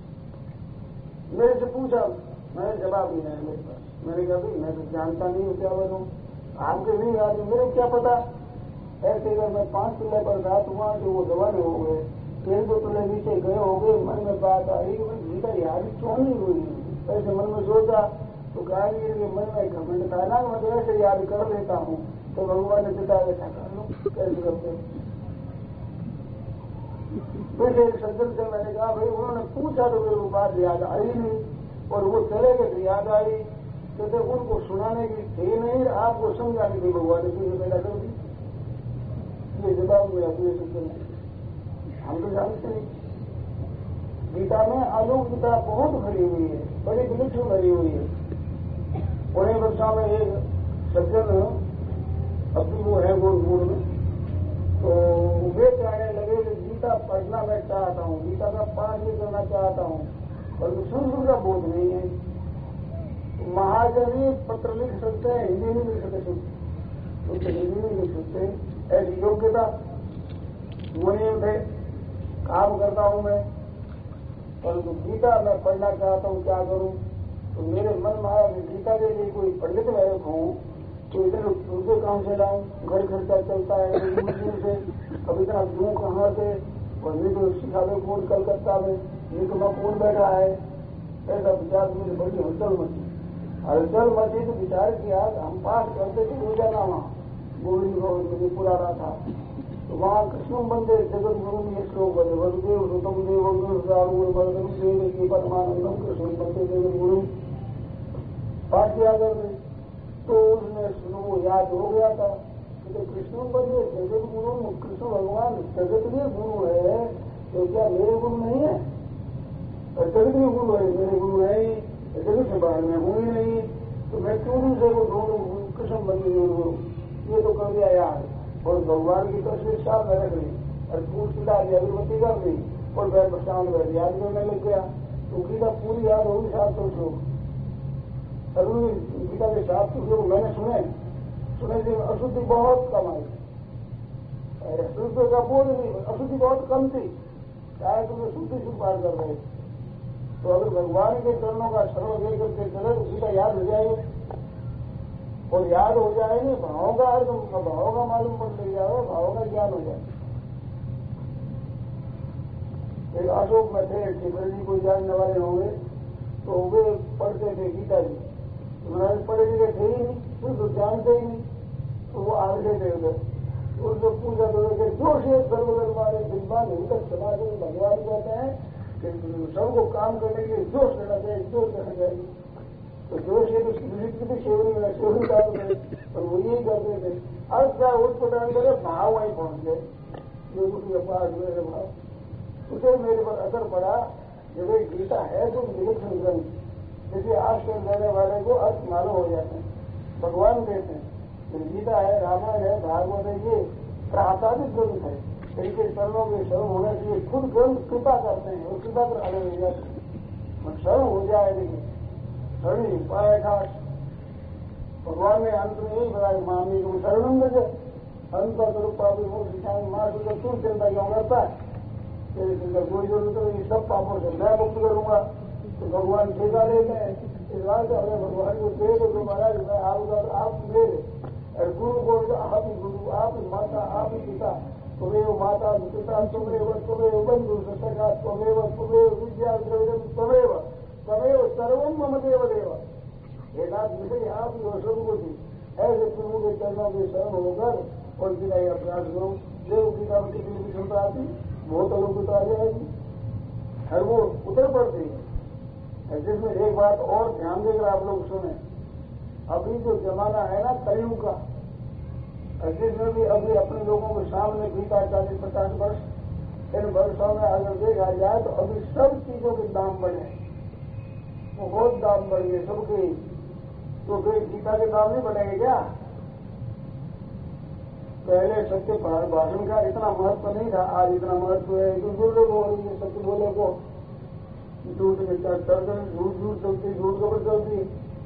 मेरे से पूछा, मैंने जवाब नहीं आया मेरे पास, मैंने कहा भाई मैं तो जानता नहीं हूँ क्या बनूं, आपके नहीं याद है, मेरे क्या पता। ऐसे अगर मैं पांच पिल्ले पर रात हुआ जो वो जवान हो गए, फिर दो पिल्ले नीचे गए हो गए, मन में बात आई कि मैं गीता याद क्यों नहीं हुई, ऐसे मन में सोचा, तो कहा कि मन में घमंड था ना, मैं तो ऐसे याद कर लेता हूँ, तो भगवान ने पिता ऐसा कर लो, कैसे करते। फिर एक सज्जन से मैंने कहा भाई, उन्होंने पूछा तो मेरे को बात याद आई नहीं, और वो चले गए तो याद आई, तो उनको सुनाने की थी नहीं, आपको समझाने की भगवान ने तुझे पैदा कर दी। ये जवाब मेरा पूरे सज्जन है, हम तो जानते नहीं। गीता में अलौकिकता बहुत भरी हुई है, बड़ी विलक्षण भरी हुई है। पुणे वर्षा में एक सज्जन अभी वो है गोरखपुर में, तो वे कहने लगे कि गीता पढ़ना मैं चाहता हूँ, गीता का पाठ भी करना चाहता हूँ, परंतु संस्कृत का बोध नहीं है। महाजनी पत्र लिख सकते हैं, हिंदी नहीं लिख सकते, तो हिंदी नहीं लिख सकते, ऐसी योग्यता मुनि थे, काम करता हूं मैं, परंतु गीता मैं पढ़ना चाहता हूं, क्या करूं। तो मेरे मन में आया कि गीता के लिए कोई पंडित मैं हूं, तो इधर दूसरे काम से लाऊं, घर खर्चा चलता है मुश्किल से, अब इतना दूं कहाँ से, और नहीं तो सिखावे कौन कलकत्ता में, नहीं तो मैं कौन बैठा है, अध्यात्म में बड़ी हलचल मची। हलचल मची तो विचार किया हम पाठ करते थे रोजाना वहाँ गोविंद गोविंद पुराना था, तो वहाँ कृष्ण बंदे जगत गुरु में श्लोक बने वसुदेव सुतम देव देव की परमानंदम कृष्ण बंदे जगत गुरु पाठ किया करते। तो उसने सुनो याद हो गया था कि तो कृष्ण बंदे जगत गुरु कृष्ण भगवान जगत के गुरु है, तो क्या मेरे गुरु नहीं है? जगत के गुरु है, मेरे गुरु नहीं, जगत से बाहर में हूँ ही नहीं, तो मैं क्यों नहीं से ढूंढू कृष्ण बंदे गुरु? ये तो कर दिया याद, और भगवान की तस्वीर साफ में रख ली और फूल खिला दी, अगरबत्ती कर दी और बैठ प्रशांत बैठ याद करने लग गया। तो गीता पूरी याद होगी सात सौ श्लोक, अभी गीता के सात सौ श्लोक मैंने सुने सुने थे। अशुद्धि बहुत कम आई, शुद्ध का बोध नहीं, अशुद्धि बहुत कम थी, चाहे तुम्हें शुद्धि शुद्ध पार कर रहे। तो अगर भगवान के चरणों का शरण ले करके चले तो गीता याद हो जाए, और याद हो जाए नहीं भावों का अर्थ भावों का मालूम पड़ ले जाए, भावों का ज्ञान हो जाए। एक अशोक में थे टिकर जी कोई जानने वाले होंगे, तो वे पढ़ते थे गीता जी, महाराज पढ़े लिखे थे ही नहीं, कुछ तो जानते ही नहीं, तो वो आगे थे उधर उनको पूजा करोगे जो से सर्वधर्म वाले विद्वान उनका समाज में भगवान कहते हैं कि सबको काम करने के लिए जोश लेना चाहिए, जोश लेना चाहिए। तो जोश ये तो की सेवन में सेवन काम करे, और वो यही करते थे। अर्थ का उठ पटान करे भाव वहीं पहुंच गए, जो उनके पास मेरे भाव उसे मेरे पर असर पड़ा कि भाई गीता है तो विलक्षण ग्रंथ, जैसे आश्रम देने वाले को अर्थ मालूम हो जाते हैं। भगवान कहते हैं गीता है, रामायण है, भागवत है, ये प्रासादिक ग्रंथ है, इनके शरणों के शरण होने के लिए खुद ग्रंथ कृपा करते हैं और कृपा कर अलग हो जाते हैं। शरण हो जाए देखिए शरणी उपाय खास भगवान ने अंत में यही बताया मामी को शरणम दे अंत रूपा भी वो शिक्षा माँ को तू चिंता क्यों करता है, कोई जरूरत नहीं, सब पापों से मैं मुक्त करूंगा। तो भगवान ठेका लेते हैं इस बात का, हमें भगवान को दे दो तो महाराज मैं आऊंगा तो आप ले ले, और गुरु को आप ही गुरु, आप ही माता, आप ही पिता, तुम्हें माता पिता तुम्हें तुम्हें बंधु सका तुम्हें तुम्हें विद्या द्रव्य तमेव तमेव सर्वम मम देव देव, हे नाथ मुझे आप ही और सब कुछ ऐसे प्रभु के चरणों के शरण होकर और गीता का प्रयास करो। देव गीता में कितनी भी क्षमता आती बहुत लोग उतर जाएगी, हर वो उतर पड़ती है। जिसमें एक बात और ध्यान देकर आप लोग सुने, अभी जो जमाना है ना कलयुग का, जिसमें भी अभी अपने लोगों के सामने बीता चालीस पचास वर्ष, इन वर्षों में अगर देखा जाए तो अभी सब चीजों के दाम बढ़े, बहुत दाम बढ़ गए सबके। तो फिर गीता के दाम नहीं बढ़ेंगे क्या? पहले सत्य भाषण का इतना महत्व नहीं था, आज इतना महत्व है। जो दुर्लभ हो रही है सत्य बोले को, झूठ में चर्चा झूठ झूठ चलती, झूठ खबर चलती।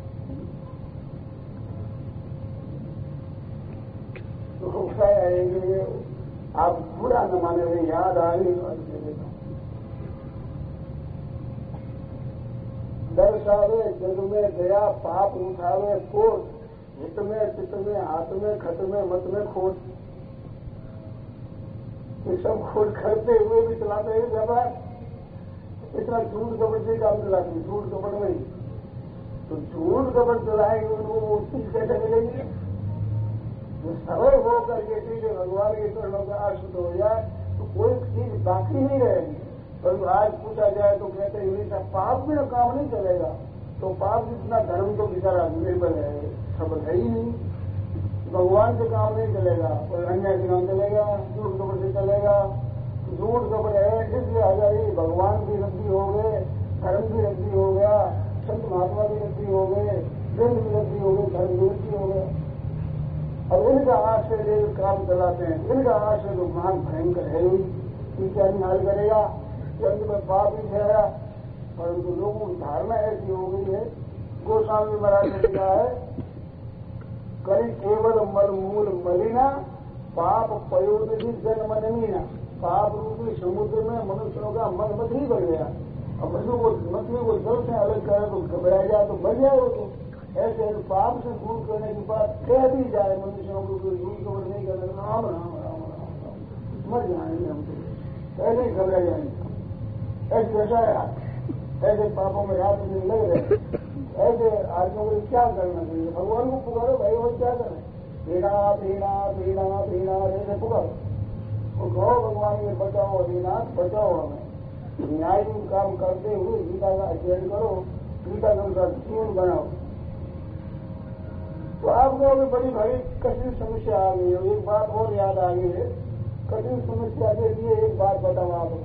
तो है आप बुरा न माने रहे, याद आ रही दर्शावे जग में गया पाप उठावे कोट, हित में चित्त में हाथ में खत में मत में खोट। ये सब खोट करते हुए भी चलाते हैं व्यापार, इतना झूठ कपट से काम चलाते हैं, झूठ कपट नहीं। तो झूठ कपट चलाएंगे उनको वो चीज कैसे मिलेगी? जो सरल हो करके चीजें भगवान के चरणों का आश्रित हो जाए तो कोई चीज बाकी नहीं रहेगी। परंतु आज पूछा जाए तो कहते हैं पाप में काम नहीं चलेगा, तो पाप जितना धर्म तो बेचारा निर्बल है, सबल है ही नहीं। भगवान से काम नहीं चलेगा, कोई अन्य से काम चलेगा, झूठ कपट से चलेगा। झूठ कपट है इसलिए हजारी भगवान भी रद्दी हो गए, धर्म भी रद्दी हो गया, संत महात्मा भी रद्दी हो गए, ग्रंथ भी रद्दी हो गए, धर्म भी रद्दी हो गया। अब इनका आश्रय लेकर काम चलाते हैं, इनका आश्रय तो महान भयंकर है ही, क्या निहाल करेगा, अंत में पाप ही ठहरा। परंतु लोगों की धारणा ऐसी हो गई है, गोस्वामी महाराज ने लिखा है, करी केवल मल मूल मलिना पाप पयोधि जन्म नमीना। पाप रूपी समुद्र में मनुष्यों का मन मत ही बढ़ गया। अब मछली को मछली को जल से अलग करे तो घबरा जाए तो बच जाए वो। तो ऐसे पाप से दूर करने की बात कह दी जाए मनुष्यों को, कोई दूर खबर नहीं करने, राम राम राम राम मर जाएंगे हम तो, पहले ही घबरा जाएंगे। ऐसी दशा है ऐसे पापों में रात दिन लग रहे, ऐसे आदमियों को क्या करना चाहिए? भगवान को पुकारो भाई, वो क्या करें? पीड़ा पीड़ा पीड़ा पीड़ा ऐसे पुकारो और कहो भगवान ये बचाओ, हरिनाथ बचाओ हमें। न्याय काम करते हुए गीता का अध्ययन करो, गीता का उनका जीवन बनाओ। तो आपको अभी बड़ी भारी कठिन समस्या आ गई है। एक बात और याद आ गई है, कठिन समस्या के लिए एक बात बताऊं आपको।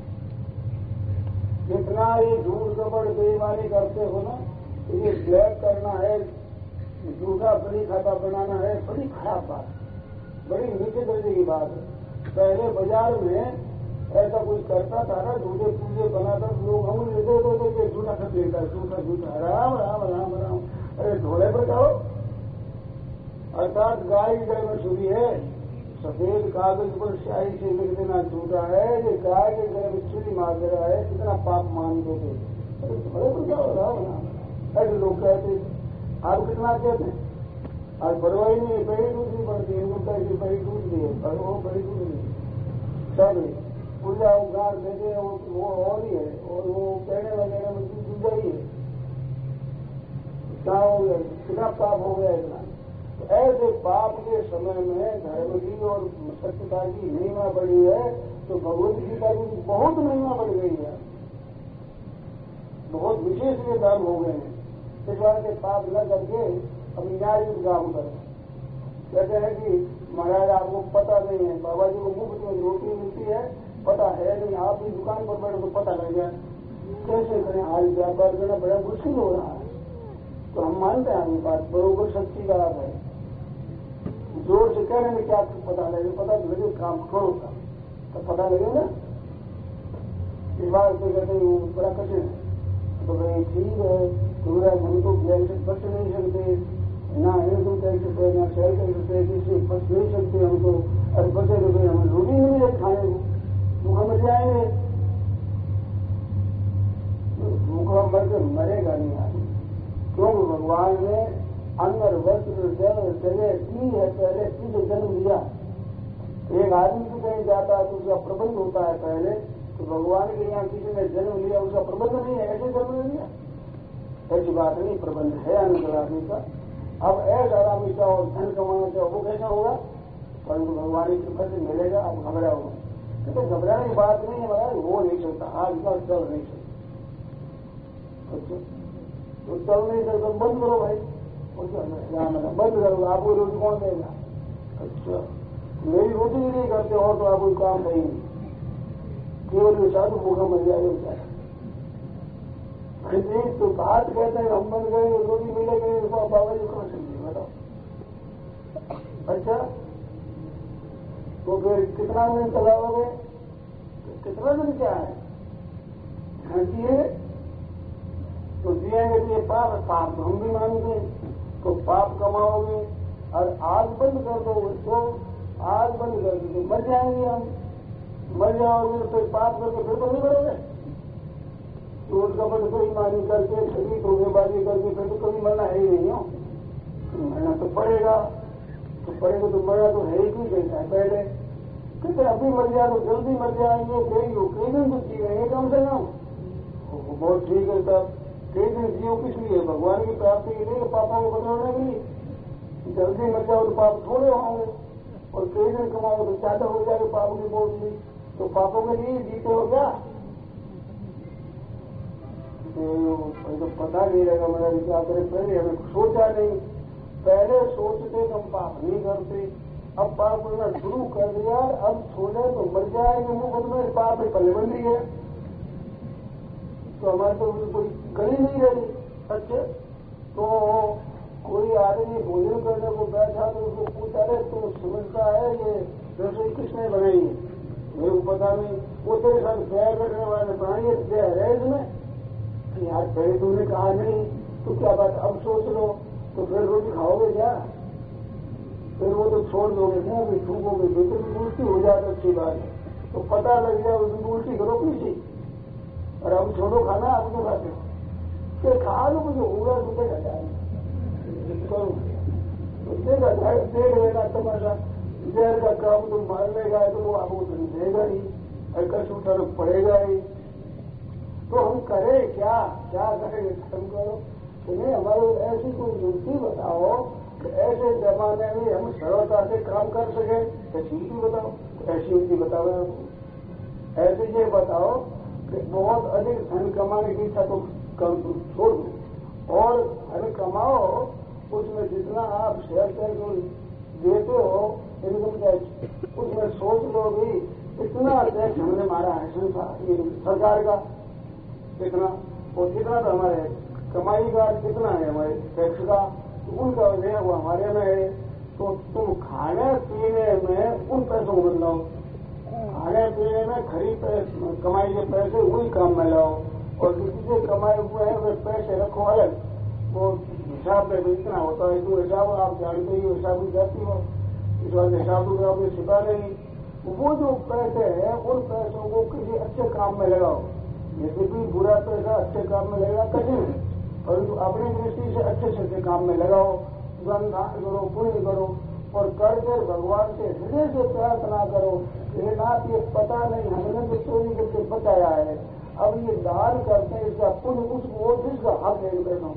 जितना ये झूठ कपड़ बेईमानी करते हो ना, ये ब्लैक करना है, झूठा बड़ी खाता बनाना है, बड़ी खराब बात, बड़ी नीचे दर्जे की बात है। पहले बाजार में ऐसा कोई करता था ना, झूठे पूजे बनाता, लोग हम दे दो दे के झूठा खत लेता है, झूठा झूठा राम राम राम राम। अरे ढोले पर जाओ। अर्थात गाय की गले में छुरी है, सफेद कागज पर स्याही से लिख देना झूठा है, ये गाय के गले में छुरी मार दे रहा है, कितना पाप मान दो थे। अरे ढोले पर जाओ राम राम। ऐसे लोग कहते आप कितना कहते हैं? आज बरवाई में बड़ी दूसरी पड़ती है, इनको कैसे बड़ी दूध दी है, पर वो बड़ी दूध नहीं सब पूजा उगार देते वो और ही है, और वो कहने वगैरह में दूजा ही है। क्या हो गया? कितना पाप हो गया इतना। तो ऐसे पाप के समय में धर्म की और सत्यता की महिमा बढ़ी है, तो भगवत गीता की बहुत महिमा बढ़ गई है, बहुत विशेष ये धर्म हो गए हैं। इस बार के पाप न करके अब न्याय काम करें। कहते हैं कि महाराज आपको पता नहीं है, बाबा जी को मुफ्त में रोटी मिलती है, पता है नहीं, आप भी दुकान पर बैठे तो पता लग जाए, कैसे करें? आज व्यापार करना बड़ा मुश्किल हो रहा है। तो हम मानते हैं ये बात बरोबर सच्ची बात है। जोर से कहने में क्या पता लगे? पता लगे काम करो का तो पता लगेगा। इस बात से कहते हैं बड़ा कठिन है। तो भाई ठीक है, पूरा हम तो ज्ञान से बच नहीं सकते, ना हिंदू कह सकते, ना शहर कह सकते, किसी बच नहीं सकते हम तो। अरे बचे तो फिर हमें रोटी नहीं है खाने को, भूखा मर जाएंगे। भूखा मर के मरेगा नहीं आदमी, क्योंकि भगवान ने अंदर वस्त्र जल जगह दी है, पहले की जो जन्म दिया। एक आदमी को कहीं जाता है तो उसका प्रबंध होता है पहले, तो भगवान के यहाँ किसी ने जन्म लिया, उसका प्रबंध नहीं है, ऐसे जन्म नहीं लिया, ऐसी बात नहीं, प्रबंध है अनंत आदमी का। अब ऐसा आदमी का और धन कमाना चाहो वो कैसा होगा? परंतु भगवान की कृपा से मिलेगा, अब घबराओ। तो घबराने की बात नहीं है महाराज, वो नहीं सकता, आज का चल नहीं सकता। अच्छा तो चल नहीं सकता, बंद करो भाई, बंद करो, आपको रोटी कौन देगा? अच्छा मेरी रोटी भी नहीं करते और तो आप कोई काम नहीं, केवल साधु भूखा मर जाएगा बेचारा। तो बात कहते हैं हम बन गए, रोटी मिलेगी तो बाबा जी कहाँ समझे बताओ? अच्छा तो फिर कितना दिन चलाओगे? तो कितना दिन क्या है? हाँ जिए तो जिएंगे तो ये पाप पाप तो हम भी मानते हैं, तो पाप कमाओगे और आग बंद कर दो, तो आग बंद कर दो तो मर जाएंगे हम, मर जाओगे तो पाप करके फिर तो नहीं मरोगे। चोट कपट बेईमानी करके कभी धोखेबाजी करके फिर तो कभी मरना है ही नहीं हो, मरना तो पड़ेगा, तो पड़ेगा तो मरना तो है ही, क्यों कहता है पहले कहते अभी मर जाए तो जल्दी मर जाएंगे, कई हो कई दिन कुछ जी रहेंगे कम से कम। बहुत ठीक है तब कई दिन जियो किस लिए? भगवान की प्राप्ति के लिए, पापों को बदलने के लिए। जल्दी मर जाओ तो पाप थोड़े होंगे, और कई दिन कमाओ तो ज्यादा हो जाएगा पापों की बोझ में, तो पापों के लिए जीते हो क्या? तो पता नहीं रहेगा मेरा क्या करे, पहले हमें सोचा नहीं, पहले सोचते तो हम पाप नहीं करते, अब पाप करना शुरू कर दिया, अब छोड़े तो मर जाएंगे मुफ्त में, पाप में पल्ले बंदी है, तो हमारे तो कोई गली नहीं रही। अच्छे तो कोई आदमी भोजन करने को बैठा तो उसको पूछा रहे तो समझता है ये रसोई किसने बनाई है? मेरे को पता नहीं, वो तेरे साथ बैर करने वाले बनाइए है इसमें यार, पहले तुमने कहा नहीं तो क्या बात, अब सोच लो तो फिर रोटी खाओगे क्या? फिर वो तो छोड़ दोगे क्या? फिर छूकोगे, बिल्कुल उल्टी हो जाए तो अच्छी बात है, तो पता लग जाए उसको उल्टी करो पीछे, और अब छोड़ो खाना, आप क्यों खाते हो? फिर खा लो, मुझे होगा तो क्या जाए, देख लेना तमाशा, जहर का काम तुम मार लेगा तो वो आपको देगा ही, और कष्ट उठाना पड़ेगा ही। तो हम करें क्या, क्या करेंगे, खत्म करो। तुम्हें हमारी ऐसी कोई युक्ति बताओ कि ऐसे जमाने में हम सरलता से काम कर सके, ऐसी युक्ति बताओ। ऐसी युक्ति बताओ आपको। ऐसे ये बताओ कि बहुत अधिक धन कमाने की इच्छा तो कम छोड़ दो और धन कमाओ, उसमें जितना आप शेयर टैक्स देते हो इनकम टैक्स, उसमें सोच लो भी इतना टैक्स हमने मारा है संसार सरकार का, इतना और कितना तो हमारे कमाई का कितना है हमारे टैक्स का, तो उनका है वो हमारे में है। तो तुम खाने पीने में उन पैसों को बदलाओ, खाने पीने में खरीद कमाई के पैसे वही काम में लाओ और किसी से कमाए हुए हैं वे पैसे रखो अलग, वो हिसाब में भी इतना होता है। जो हिसाब आप जानते ही हिसाब भी जाती हो, इस बात हिसाब तो आपने छिपा नहीं। वो जो पैसे हैं उन पैसों को किसी अच्छे काम में लगाओ। यदि भी बुरा पैसा अच्छे काम में लगेगा कठिन है, परंतु अपनी दृष्टि से अच्छे से अच्छे काम में लगाओ, दान करो, पुण्य करो और करके भगवान से हृदय से प्रार्थना करो कि नाथ ये पता नहीं हमने तो चोरी करके बचाया है, अब ये दान करते हैं इसका पुण्य उसको जिसका हक है बैठो,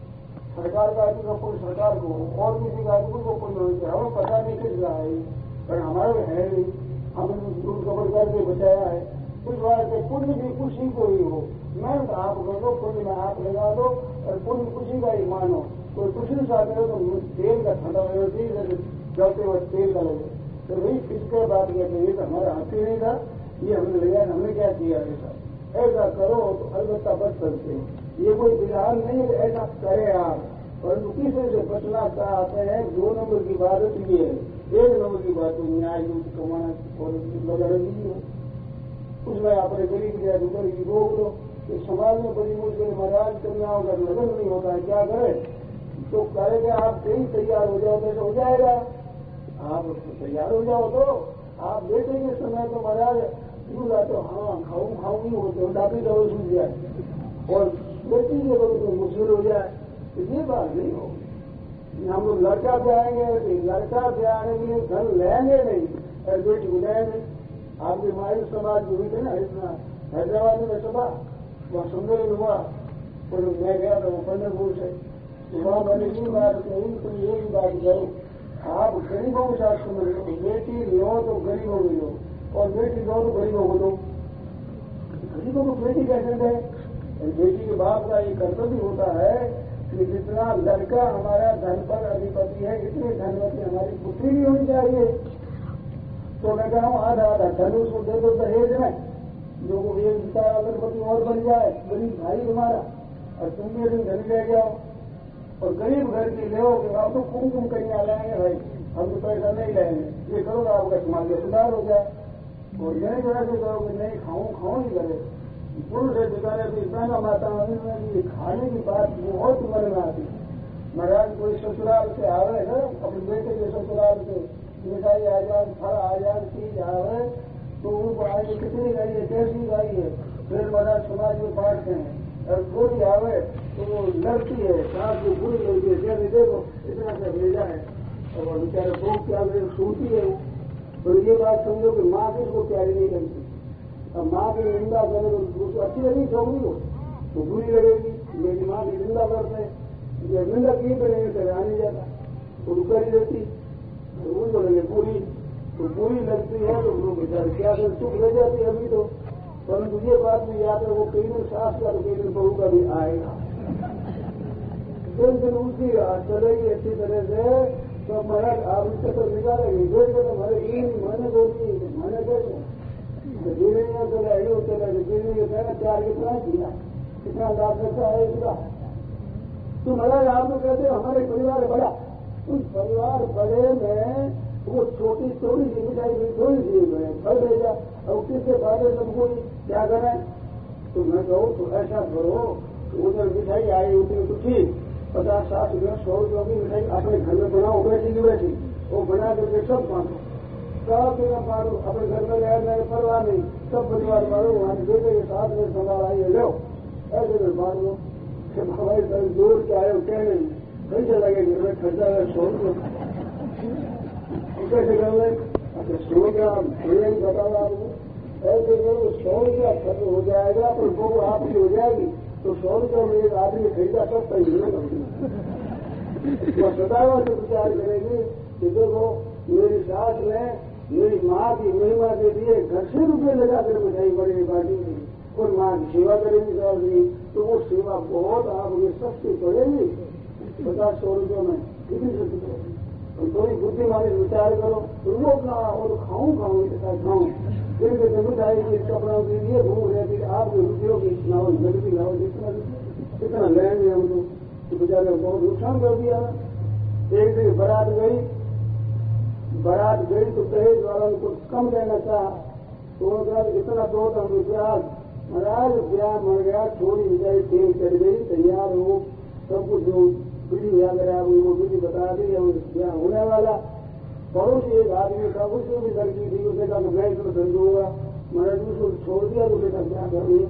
सरकार का आदमी का पुण्य सरकार को और किसी का आदमी को पुण्य हो जाए, हमें पता नहीं किस रहा है पर हमारे है नहीं, हमने दूध कपड़ करके बचाया है। इस बार से पुण्य भी उसी को ही हो, मेहनत आप कर दो, पुण्य में आप लगा दो और पुण्य उसी का ही मानो। कोई कुछ नहीं चाहते हो तो तेल का ठंडा होना चाहिए, जलते हुए तेल का लगे तो भाई किसके बात कहते हैं, तो हमारा हाथ ही नहीं था, ये हमने लिया, हमने क्या किया ऐसा, ऐसा करो तो अलबत्ता बच सकते हैं। ये कोई विधान नहीं है कि ऐसा करें आप, परंतु किसी से बचना चाहते हैं। दो नंबर की बात ये है, एक नंबर की बात तो न्याय युक्त कमाना और वगैरह नहीं हो, उसमें आपने गरीब या दूसरे की रोक दो। तो समाज में बड़ी मुश्किल महाराज कन्याओं का लगन नहीं होता है, क्या करें, तो कहेंगे आप कहीं तैयार हो जाओ तो हो जाएगा, आप तैयार हो जाओ तो आप देखेंगे समय तो महाराज क्यों जाते हो, हाँ खाऊं खाऊं नहीं होते डाबी दौड़ सूझ जाए और बेटी के लोग तो मुश्किल हो जाए, तो ये बात नहीं होगी। हम लोग लड़का ब्याएंगे, लड़का ब्याने के लिए धन लेंगे नहीं और बेटी बुलाएंगे। आपके मायू समाज जो हुई थे ना इतना हैदराबाद में सभा वहाँ सुंदर हुआ, और मैं गया था वो पंडरपुर से, वहाँ मैंने ये बात कही तो ये भी बात करो, आप गरीबों के साथ सुन लो, बेटी लो तो गरीबों को लो और बेटी लो तो गरीबों को लो। गरीबों को बेटी कैसे दे, बेटी के बाप का ये कर्तव्य होता है कि जितना लड़का हमारा धन पर अधिपति है इतनी धनवती हमारी पुत्री भी होनी चाहिए। तो मैं कहा हूँ आधा आधा धन उसको दे दो दहेज में, जो एक बेचारा अगरबत्ती और बन जाए गरीब भाई तुम्हारा और तुम भी अभी धन ले जाओ और गरीब घर की ले आप तो कुमकुम कन्या लाएंगे भाई, हम तो पैसा नहीं लाएंगे, ये करो आपका समाज का सुधार हो जाए। और यही तरह से करो कि नहीं खाऊं खाऊं ही करे, पुरुष है बेचारे तो इतना माता में खाने की बात बहुत मन में आती। महाराज कोई ससुराल से आवे ना अपने बेटे के ससुराल से मिठाई आजाद फल आजाद चीज आवे तो उनको आगे कितनी गाई है कैसी गाई है, फिर महाराज समाज में बांटते हैं और थोड़ी आवे तो वो लड़ती है साथ को बुरी लगती है, जैसे देखो इतना सा भेजा है और बेचारे बहुत क्या सूती है। तो ये बात समझो कि माँ किसको प्यारी नहीं लगती, अब माँ की निंदा करे तो अच्छी लगेगी छोकरी को तो बुरी लगेगी, मेरी माँ की निंदा करते हैं, निंदा की करेंगे तो आ नहीं जाता तो कर ही देती वो जो लगे पूरी तो पूरी लगती है तो लोग बेचारे क्या कर चुप रह जाती है अभी तो, परंतु ये बात भी याद है वो कई दिन सास का तो कई दिन बहू का भी आएगा, दिन दिन उसी चलेगी अच्छी तरह से तो महाराज आप इससे तो निकालेंगे देख के तो हमारे इन महीने बोलती है मैंने कैसे जीने में चले अयो चले जीने के पहले प्यार कितना किया कितना लाभ सकता है इसका। तो महाराज आप तो कहते हो हमारे परिवार बड़ा, उस परिवार बड़े में वो छोटी थोड़ी सी मिठाई भी थोड़ी सी फल भेजा और किसके फायदे सबको क्या करें। तो मैं कहूँ तो ऐसा करो उधर मिठाई आई उतनी तो ठीक पचास साठ रुपया सौ रुपया की मिठाई अपने घर में बनाओ बैठी की बैठी वो बना करके सब बांटो, सब जगह बांटो, अपने घर में गया मेरे परिवार नहीं सब परिवार बांटो, वहां बेटे के साथ में संभाल आइए लो ऐसे में बांट लो। हमारे घर जोर के आए कह नहीं कैसे लगे घर में खर्चा है सौ रुपये कैसे कर ले, अच्छा सौ का बताओ आपको ऐसे जो सौ रुपया खर्च हो जाएगा तो वो आपकी हो जाएगी, तो सौ रुपया में एक आदमी खरीदा सकता ही नहीं। वो सदावा से विचार करेगी कि देखो मेरी सास ने मेरी माँ की महिमा के लिए घर से रुपये लगाकर मिठाई बड़ी बाटी की और माँ की सेवा करेगी साहब, तो वो सेवा बहुत आपको सस्ती पड़ेगी। पचास सौ रुपये में कितनी सस्ती पड़ेगी? और थोड़ी बुद्धिमानी विचार करो, तो वो कहा और खाऊं खाऊं ऐसा खाऊं फिर भी मिठाई के कपड़ों के लिए घूम रहे थे। आपके रुपयों की लाओ नकदी लाओ, जितना कितना लेंगे हम लोग, तो बेचारे बहुत नुकसान कर दिया। एक दिन बारात गई, बारात गई तो दहेज वाला उनको कम देना चाहा, तो उन्होंने इतना दो तो हम ब्याज महाराज ब्याह मर गया, छोड़ी मिठाई तेल चढ़ गई, तैयार हो सब कुछ जो विधि याद रहा वो विधि बता दी, ब्याह होने वाला। पड़ोसी एक आदमी था, उसको भी लड़की थी, उसने कहा मैं इसमें धन दूंगा, मैंने उसको छोड़ दिया तो बेटा ब्याह कर लिया।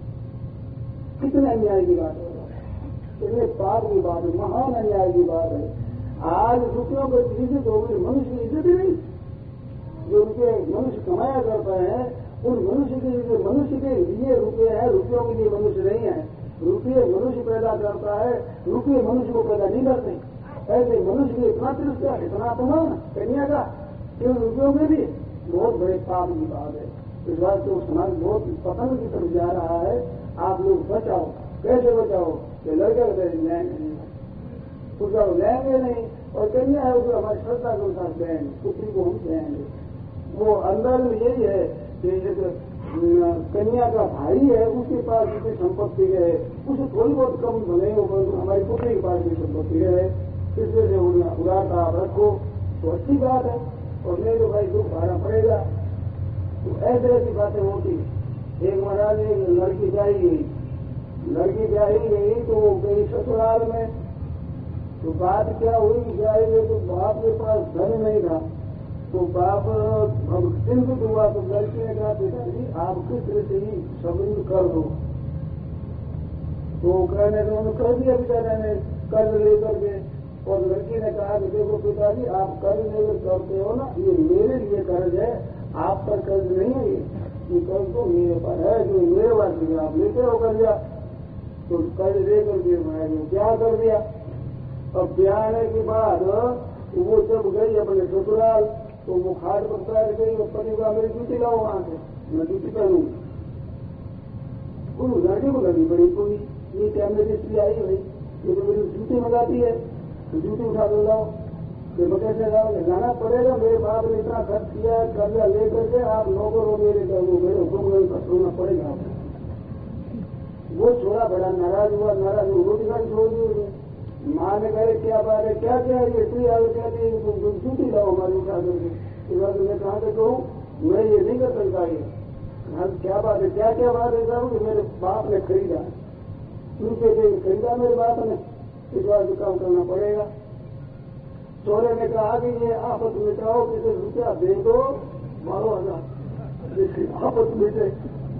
कितने अन्याय की बात है, कितने पाप की बात है, महान अन्याय की बात है। आज रुपयों को इज्जत हो गई, मनुष्य की इज्जत ही नहीं। जो रुपये मनुष्य कमाया करता है उन मनुष्य के लिए, मनुष्य के लिए रुपये है, रुपयों के लिए मनुष्य नहीं है। रुपये मनुष्य पैदा करता है, रुपये मनुष्य को पैदा नहीं करते। ऐसे मनुष्य की इतना तिरस्कार, इतना अपमान कन्या का केवल रुपयों में भी बहुत बड़े पाप की बात है। इस बात से समाज बहुत पतन की तरफ जा रहा है। आप लोग बचाओ, कैसे बचाओ? ये लड़के लेंगे नहीं, उसका लेंगे नहीं, और कन्या है उसको हमारी श्रद्धा के अनुसार देंगे, पुत्री को हम देंगे। वो अंदर में यही है कि कन्या का भाई है, उसके पास जितनी संपत्ति है उसे थोड़ी बहुत कम भले हो, हमारी पुत्री के पास भी संपत्ति है, इसलिए से उदारता आप रखो तो अच्छी बात है, और नहीं तो भाई दुख भाड़ा पड़ेगा। तो ऐसे ऐसी बातें होती। एक महाराज एक लड़की ब्याही गई, लड़की ब्याही गई तो वो गई ससुराल में, तो बात क्या हुई, ब्याही गई तो बाप के पास धन नहीं था, तो बाप चिंतित हुआ, तो लड़की ने कहा पिताजी आप किस तरह से ही संबंध कर दो। तो कहने तो उन्होंने कर दिया बेचारे ने कर्ज लेकर के, और लड़की ने कहा कि देखो पिताजी आप कर्ज लेकर करते हो ना, ये मेरे लिए कर्ज है, आप पर कर्ज नहीं है, ये कर्ज तो मेरे पर है, जो मेरे पास आप लेते हो कर्जा। तो कर्ज लेकर के मैंने क्या कर दिया। अब ब्याह आने के बाद वो जब गई अपने ससुराल, तो वो खाट पर पैर गई, और पति को मेरी जूती लाओ वहां से, मैं जूती पहनूंगी। उन लड़के को लगी बड़ी कोई ये टाइम में स्त्री आई भाई, ये तो मेरी जूती मंगाती है, तो जूती उठा कर लाओ। फिर मैं कैसे लाओगे? लाना पड़ेगा, मेरे बाप ने इतना खर्च किया है, कर्जा लेकर के आप नौकर हो मेरे, मेरे हुक्म का छोड़ना पड़ेगा आपको। वो छोड़ा, बड़ा नाराज हुआ, नाराज हुआ, रोटी खाई छोड़ दी। माँ ने कहे क्या बात है, क्या क्या ये स्त्री आगे कहती जूती लाओ हमारी उठा करके। इस बात मैं कहा से कहूँ, मैं ये नहीं कर सकता, ये क्या बात है, क्या क्या बात है साहब कि मेरे बाप ने खरीदा, उनके से खरीदा मेरे बाप ने, इस बात को काम करना पड़ेगा। सोरे ने कहा कि ये आपस मिटाओ, किसी रुपया दे दो बारह हजार आपस मिटे।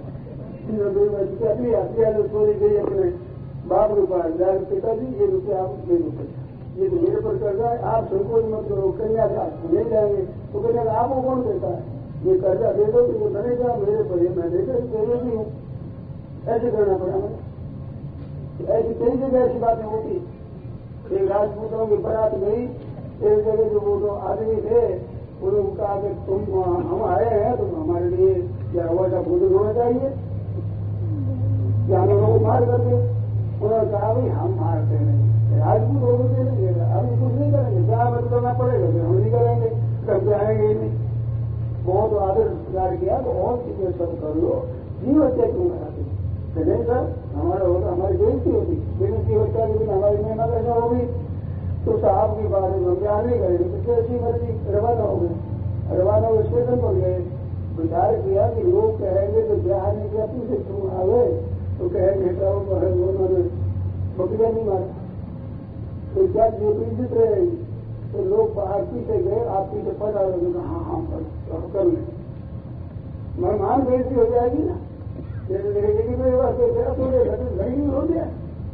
रुपया दिया दिया तो सोरी गई अपने बाप के पास जाकर पिताजी ये रुपया आप दे दो, ये तो मेरे पर कर्जा है, आप संकोच मत करो, कन्या का नहीं जाएंगे। तो कन्या का आपको कौन देता है, ये कर्जा दे दो, तो वो बनेगा मेरे पर, मैं देकर जरूर नहीं हूँ। ऐसे करना पड़ा मुझे। ऐसी कई जगह ऐसी बातें होती। एक राजपूतों की बारात गई, एक जगह जो वो जो आदमी थे उन्होंने कहा कि तुम हम आए हैं, तुम हमारे लिए क्या हुआ था भोजन होना चाहिए, क्या हम लोगों को मार करके। उन्होंने कहा भाई हम मारते नहीं, राजपूत हो गए नहीं, अभी कुछ नहीं करेंगे, क्या मत करना पड़ेगा, फिर हम नहीं करेंगे, कब जाएंगे ही नहीं। बहुत आदर सत्कार किया, तो और कितने सब कर लो, जीव हत्या क्यों कराते? नहीं सर, हमारा होता हमारी बेइज्जती होती, लेकिन जीव हत्या के बिना हमारी मेहनत ऐसा होगी तो साहब के बारे में हम क्या नहीं करेंगे, तो ऐसी मर्जी रवाना हो गए। रवाना हो स्टेशन पर गए, विचार किया कि लोग कहेंगे तो ब्याह नहीं किया, पीछे तुम आ गए तो कहेंगे हटाओ, उन्होंने बकरिया नहीं मारा, तो क्या जो इज्जत रहेगी। तो लोग बाहर पीछे गए, आप पीछे पड़ आ रहे, हाँ हाँ कर लें, मेहमान बेइज्जती हो जाएगी ना, लेकिन मेरे वास्ते गया तो लड़की हो गया।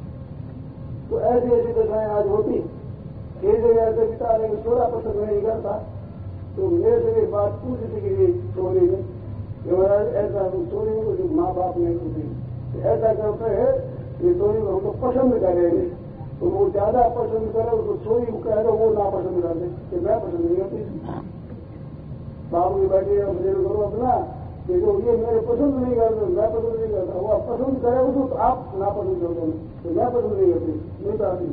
तो ऐसी ऐसी दशाएं आज होती। एक जगह ऐसे पिता ने सोलह पसंद नहीं करता, तो मेरे से एक बात पूछती कि छोड़ी में कि महाराज ऐसा चोरी को माँ बाप नहीं होती, ऐसा करते हैं कि चोरी को हमको पसंद करेंगे, तो वो ज्यादा पसंद करे उसको चोरी को कहेगा वो ना पसंद कर दे कि मैं पसंद नहीं होती। बाबू की बैठी भजन करो अपना कि जो ये मेरे पसंद नहीं करते मैं पसंद नहीं करता, वो आप पसंद करे उसको तो आप ना पसंद कर दो, तो मैं पसंद नहीं करती नहीं करती,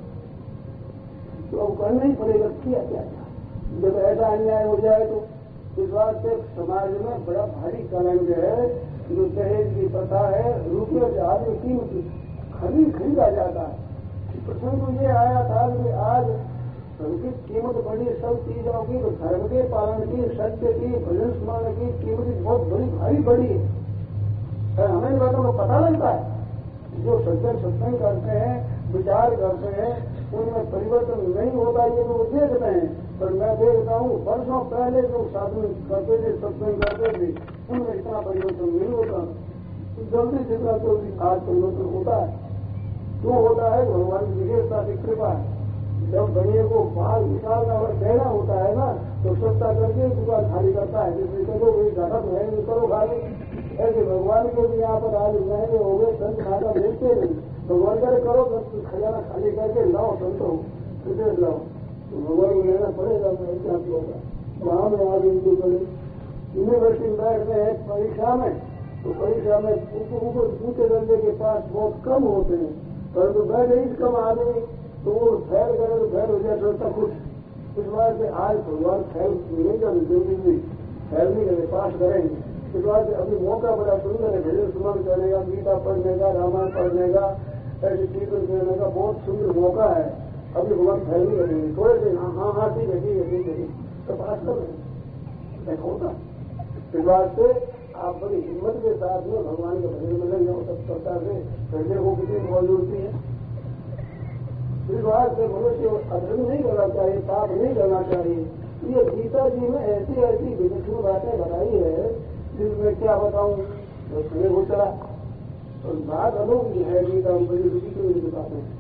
तो अब करना ही पड़ेगा। किया क्या था जब ऐसा अन्याय हो जाए तो इस बात से समाज में बड़ा भारी कलंक है। जो दहेज की प्रथा है, रुपये से आदमी कीमत खरीद खरीदा जाता है। प्रसंग तो ये आया था कि आज उनकी कीमत बढ़ी, सब चीजों की, धर्म के पालन की, सत्य की, भजन स्मरण की कीमत बहुत बड़ी भारी बढ़ी है। हमें बातों को पता लगता है। जो सज्जन सत्संग करते हैं, विचार करते हैं, उनमें परिवर्तन नहीं होता ये तो वो देखते हैं। पर मैं देखता हूँ वर्षों पहले जो साधन करते थे, सत्संग करते थे, उनमें इतना परिवर्तन नहीं होता। जल्दी जितना जल्दी आज परिवर्तन होता है, क्यों होता है? भगवान की विशेषता की कृपा है। जब बनिए को बाल निकालना और देना होता है ना, तो सस्ता करके दुकान खाली करता है। जैसे चलो वही घाटा तो है नहीं, करो खाली। ऐसे भगवान के भी यहाँ पर आज महंगे हो गए, संत खाता भेजते नहीं। भगवान करे करो खजाना खाली करके लाओ, संतो विदेश लाओ, तो भगवान को लेना पड़ेगा। क्या होगा वहां में आज इनको करे यूनिवर्सिटी में बैठते हैं परीक्षा में, तो परीक्षा में ऊपर ऊंचे दर्जे के पास बहुत कम होते हैं, परंतु तो बैठे ही कम आदमी, तो वो फैल करे तो फैल हो जाए सोचता कुछ। इस बात से आज भगवान फैल नहीं कर जल्दी फैल नहीं करे, पास करेंगे। इस बात से अभी मौका बड़ा सुंदर है, भजन स्मरण करने का, गीता पढ़ने का, रामायण पढ़ने का, ऐसे कीर्तन करने का बहुत सुंदर मौका है। अभी भगवान फैल नहीं करेंगे, थोड़े से हाँ हाँ हाँ ठीक है ठीक है ठीक है तो पास कर रहे हैं होता। इस बात से आप बड़ी हिम्मत के साथ में भगवान के भजन में लग जाओ, तत्परता से करने को कितनी मौजूदगी है। इस बात से मनुष्य अधर्म नहीं करना चाहिए, पाप नहीं करना चाहिए। ये गीता जी में ऐसी ऐसी विलक्षण बातें बताई है जिसमें क्या बताऊं, तो सुने हो चला और बात अनोखी है। गीता में बड़ी रुचि की बातें हैं,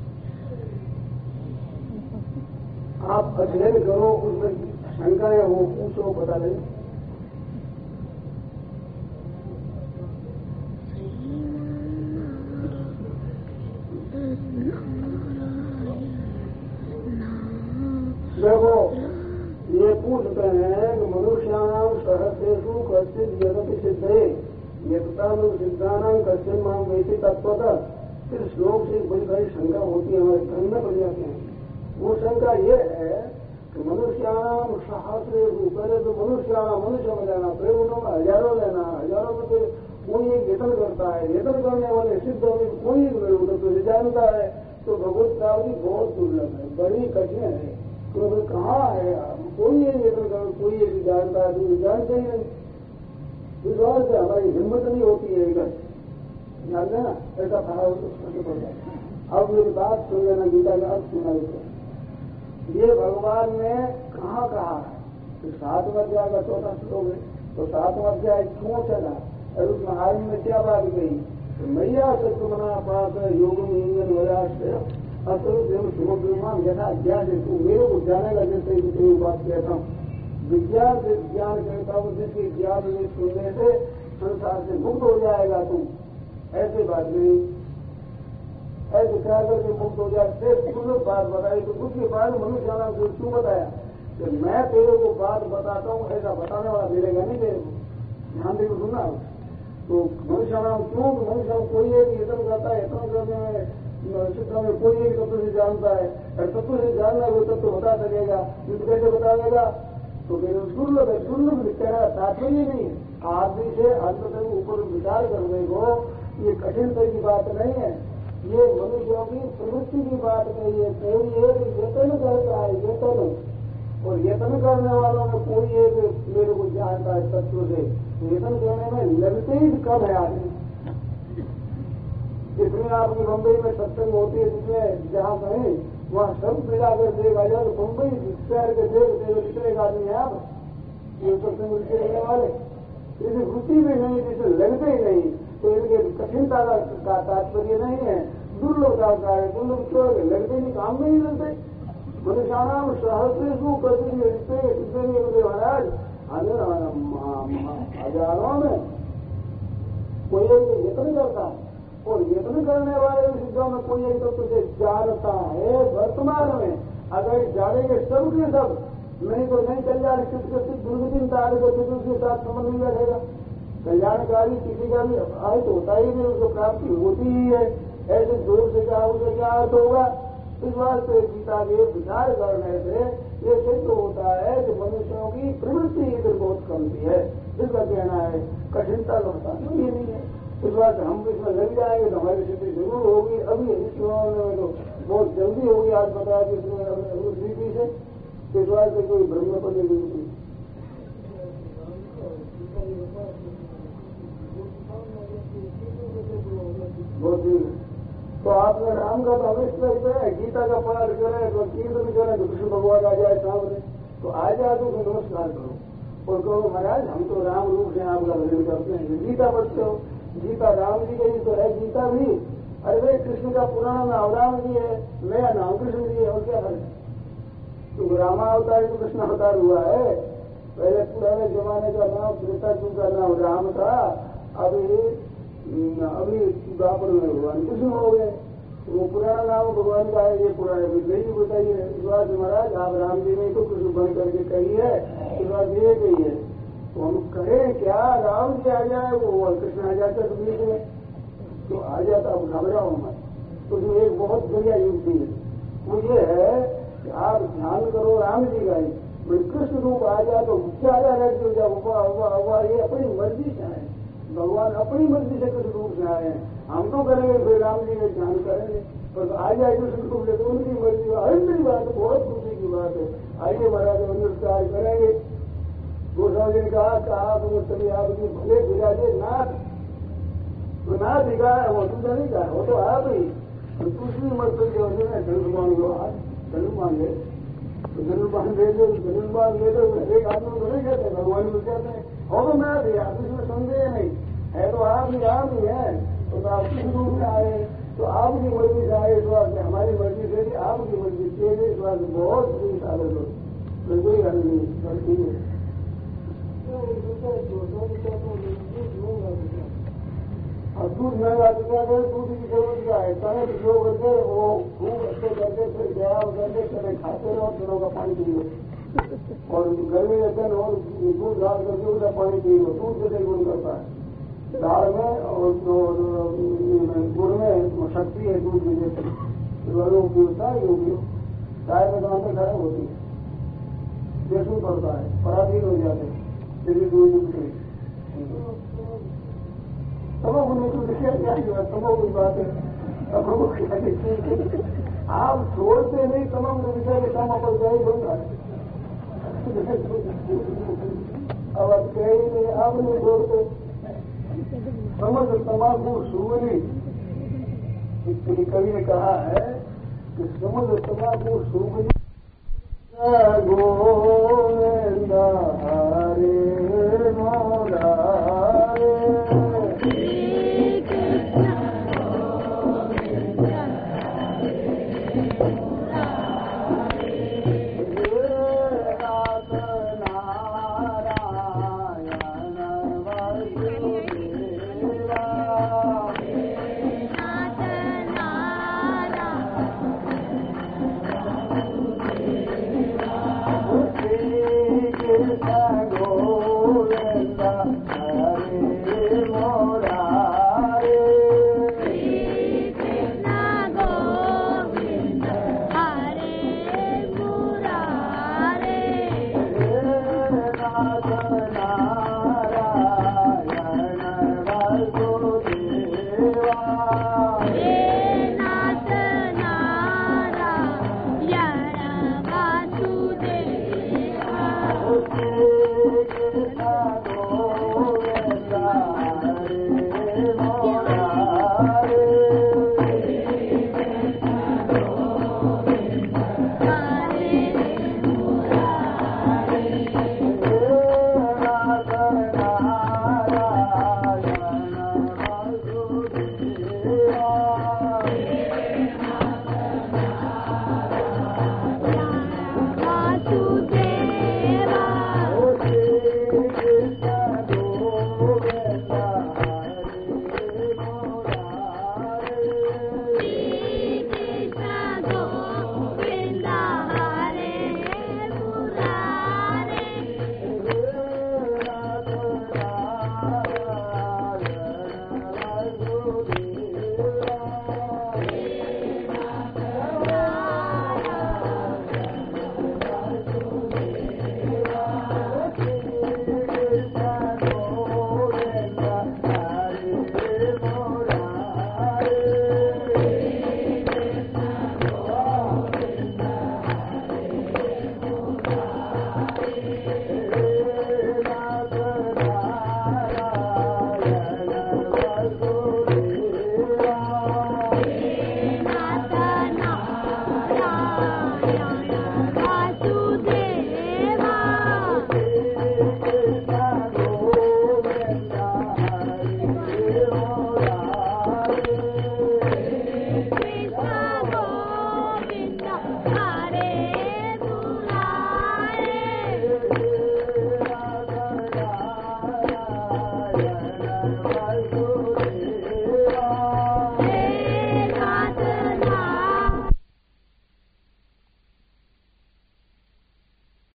आप अध्ययन करो, उसमें शंकाएं हो पूछो, पता नहीं। देखो ये पूछते हैं कि मनुष्याणाम सहस्रेषु कश्चित जगति सिद्धे यत्तानु सिद्धानाम कश्चित माम वैसे तत्वतः। इस श्लोक से बड़ी बड़ी शंका होती है, हमारे धर्म में बन जाते हैं। वो शंका ये है कि मनुष्याणाम सहस्रेषु, पहले तो मनुष्याणाम मनुष्य में लेना, प्रयोगों में हजारों लेना, हजारों में तो कोई एक यत्न करता है, यत्न करने वाले सिद्ध होने कोई एक तो जानता है, तो भगवत प्राप्ति बहुत दुर्लभ है, बड़ी कठिन है। तो कहाँ है कोई ये यत्न कर, कोई ये जानता है, तो जानते ही नहीं। इस बात से हमारी हिम्मत नहीं होती है इधर, ध्यान देना, ऐसा खड़ा हो तो पड़ जाए। अब मेरी बात सुन लेना, गीता का अर्थ सुना देते। ये भगवान ने कहाँ कहा है? तो सातवां अध्याय का चौथा श्लोक है, तो सातवां अध्याय क्यों चला और उसमें आज में क्या बात गई? तो मैया से तुम्हारा पास योग इंजन वयास असल सुमग्रमान यथा ज्ञान है, तू मेरे को जानेगा जैसे तेरी बात कहता हूँ। विज्ञान से ज्ञान कहता हूँ, जिसके ज्ञान में सुनने से संसार से मुक्त हो जाएगा तू। ऐसे बात नहीं, ऐसे क्या करके मुक्त हो जाए। तुम लोग बात बताई तो उसके बाद मनुष्य नाम से क्यों बताया कि मैं तेरे को बात बताता हूँ, ऐसा बताने वाला मिलेगा नहीं तेरे को। ध्यान देकर सुनना। तो मनुष्य नाम क्यों? मनुष्य नाम कोई एक यत्न करता है, यत्न करने में शिक्षा में कोई एक तत्व से जानता है, और तत्व से जानना वो तत्व बता सकेगा, युद्ध कैसे बताएगा? तो फिर दुर्लभ है। दुर्लभ कहना तात्पर्य नहीं है। आदमी से अंत तक ऊपर विचार करने को ये कठिनता की बात नहीं है, ये मनुष्यों की प्रवृत्ति की बात नहीं है। कोई एक यत्न करता है, यत्न, और यत्न करने वालों में कोई एक मेरे को जानता है तत्व से। यत्न करने में लगते ही कम है आदमी। जितनी आपकी मुंबई में सत्संग होती है, जिसमें जहाँ कहीं वहाँ सब मिलाकर देख आ जाए, तो मुंबई शहर के देख देख कितने आदमी है आप ये सत्संग उनके रहने वाले, इसे रुचि भी नहीं, जिसे लगते ही नहीं। तो इनके कठिनता का तात्पर्य नहीं है, दुर्लभता का है। दुर्लभ क्यों लगते नहीं, काम में ही लगते। मनुष्याणाम सहस्रेषु कश्चित् यत्ते महाराज, हजारों में कोई एक यत्न करता है, और यत्न करने वाले सिद्धों में कोई एक तो तुझे जानता है। वर्तमान में अगर जानेंगे सब के सब, नहीं तो नहीं कल्याण किसके सिद्ध दुर्गतिन तारे को सिद्ध के साथ संबंध नहीं बैठेगा। कल्याणकारी किसी का भी आयत होता ही नहीं, उसको प्राप्ति होती ही है। ऐसे जोर से कहा उसे क्या अर्थ होगा? इस वास्ते गीता के विचार करने से ये सिद्ध होता है कि मनुष्यों की प्रवृत्ति इधर बहुत कमती है। इसका कहना है कठिनता लगता तो ये नहीं है। इस बात हम इसमें लग जाएंगे तो हमारी सिद्धि जरूर होगी। अभी ईश्वर में तो बहुत जल्दी होगी। आज बताया कि इसमें रीति से इस बात से कोई भ्रम करने की जरूरत नहीं। बहुत ठीक है। तो आपने राम का तो अवश्य है, गीता का पाठ करें तो कीर्तन करें तो कृष्ण भगवान आ जाए सामने, तो आ जाए तो नमस्कार करो और कहो महाराज हम तो राम रूप से आपका भजन करते हैं। गीता पढ़ते हो, गीता राम जी की तो है गीता भी। अरे भाई कृष्ण का पुराना नाम राम जी है, नया नाम कृष्ण जी है, और क्या फर्क? तो रामावतार तो कृष्ण अवतार हुआ है। पहले पुराने जमाने का नाम त्रेता जी का नाम राम था, अभी अभी द्वापर में भगवान कृष्ण हो गए। वो पुराना नाम भगवान का है, ये पुराने नहीं बताइए। इस बात महाराज आप राम जी ने तो कृष्ण बन करके कही है, इस बात ये कही है तो हम कहें क्या? राम जी आ जाए वो कृष्ण आ जाता तो बीच में तो आ जाता। अब घबराओ मत। उसमें एक बहुत बढ़िया युक्ति है, वो ये है कि आप ध्यान करो राम जी का ही, कृष्ण रूप आ जाए तो ज्यादा रहते हो जाए हुआ हुआ हुआ। ये अपनी मर्जी से आए, भगवान अपनी मर्जी से कृष्ण रूप से आए हैं। हम तो करेंगे फिर राम जी का ध्यान करेंगे, पर आ जाए कृष्ण रूप से तो उनकी मर्जी। अहिंदी बात है, बहुत खुशी की बात है। आइए महाराज अनुष्कार करेंगे। गोस्वामी जी ने कहा कि आप तभी आपकी भले विराजे नाथ, तो नाथ दिखा है वो दूसरा नहीं कहा, वो तो आप ही। तो दूसरी मर्तबा जो है ना धनुष मान लो, आज धनुष मान ले तो धनुष मान ले लो, धनुष मान ले लो। एक आदमी को नहीं कहते, भगवान को कहते हैं। और तो मैं भी आप इसमें संदेह नहीं है, तो आप ही आप ही है। तो आप किस रूप में आए तो आपकी मर्जी से आए, इस बात से हमारी मर्जी से आपकी मर्जी से इस बात से बहुत खुशी साधन हो, कोई गल नहीं करती है। अब दूध महंगा चुका है, दूध की जरूरत क्या है? तने जो करके वो खूब अच्छे करके फिर गया करके चले खाते रहो, दिनों का पानी पी लो, और गर्मी में दिन हो दूध डाल करके उसका पानी पी लो। दूध से गुण करता है दाल में और गुड़ में शक्ति है दूध की जैसे उपयोगता है। ये उपयोग चाय में दांत खराब होती है, बेसू पड़ता है, पराधीन हो जाते हैं यदि दूध उठे। तमाम उन्हें तो लिखा क्या हुआ, तमाम कोई बात है। तमाम आप छोड़ते नहीं, तमाम विषय के काम पर जाए बन रहा है। अब आप कहे नहीं, आप नहीं छोड़ते। समझ तमाकू सूंघनी, कवि ने कहा है कि समझ तमाकू सूंघनी गोविंद हरे मोरारे।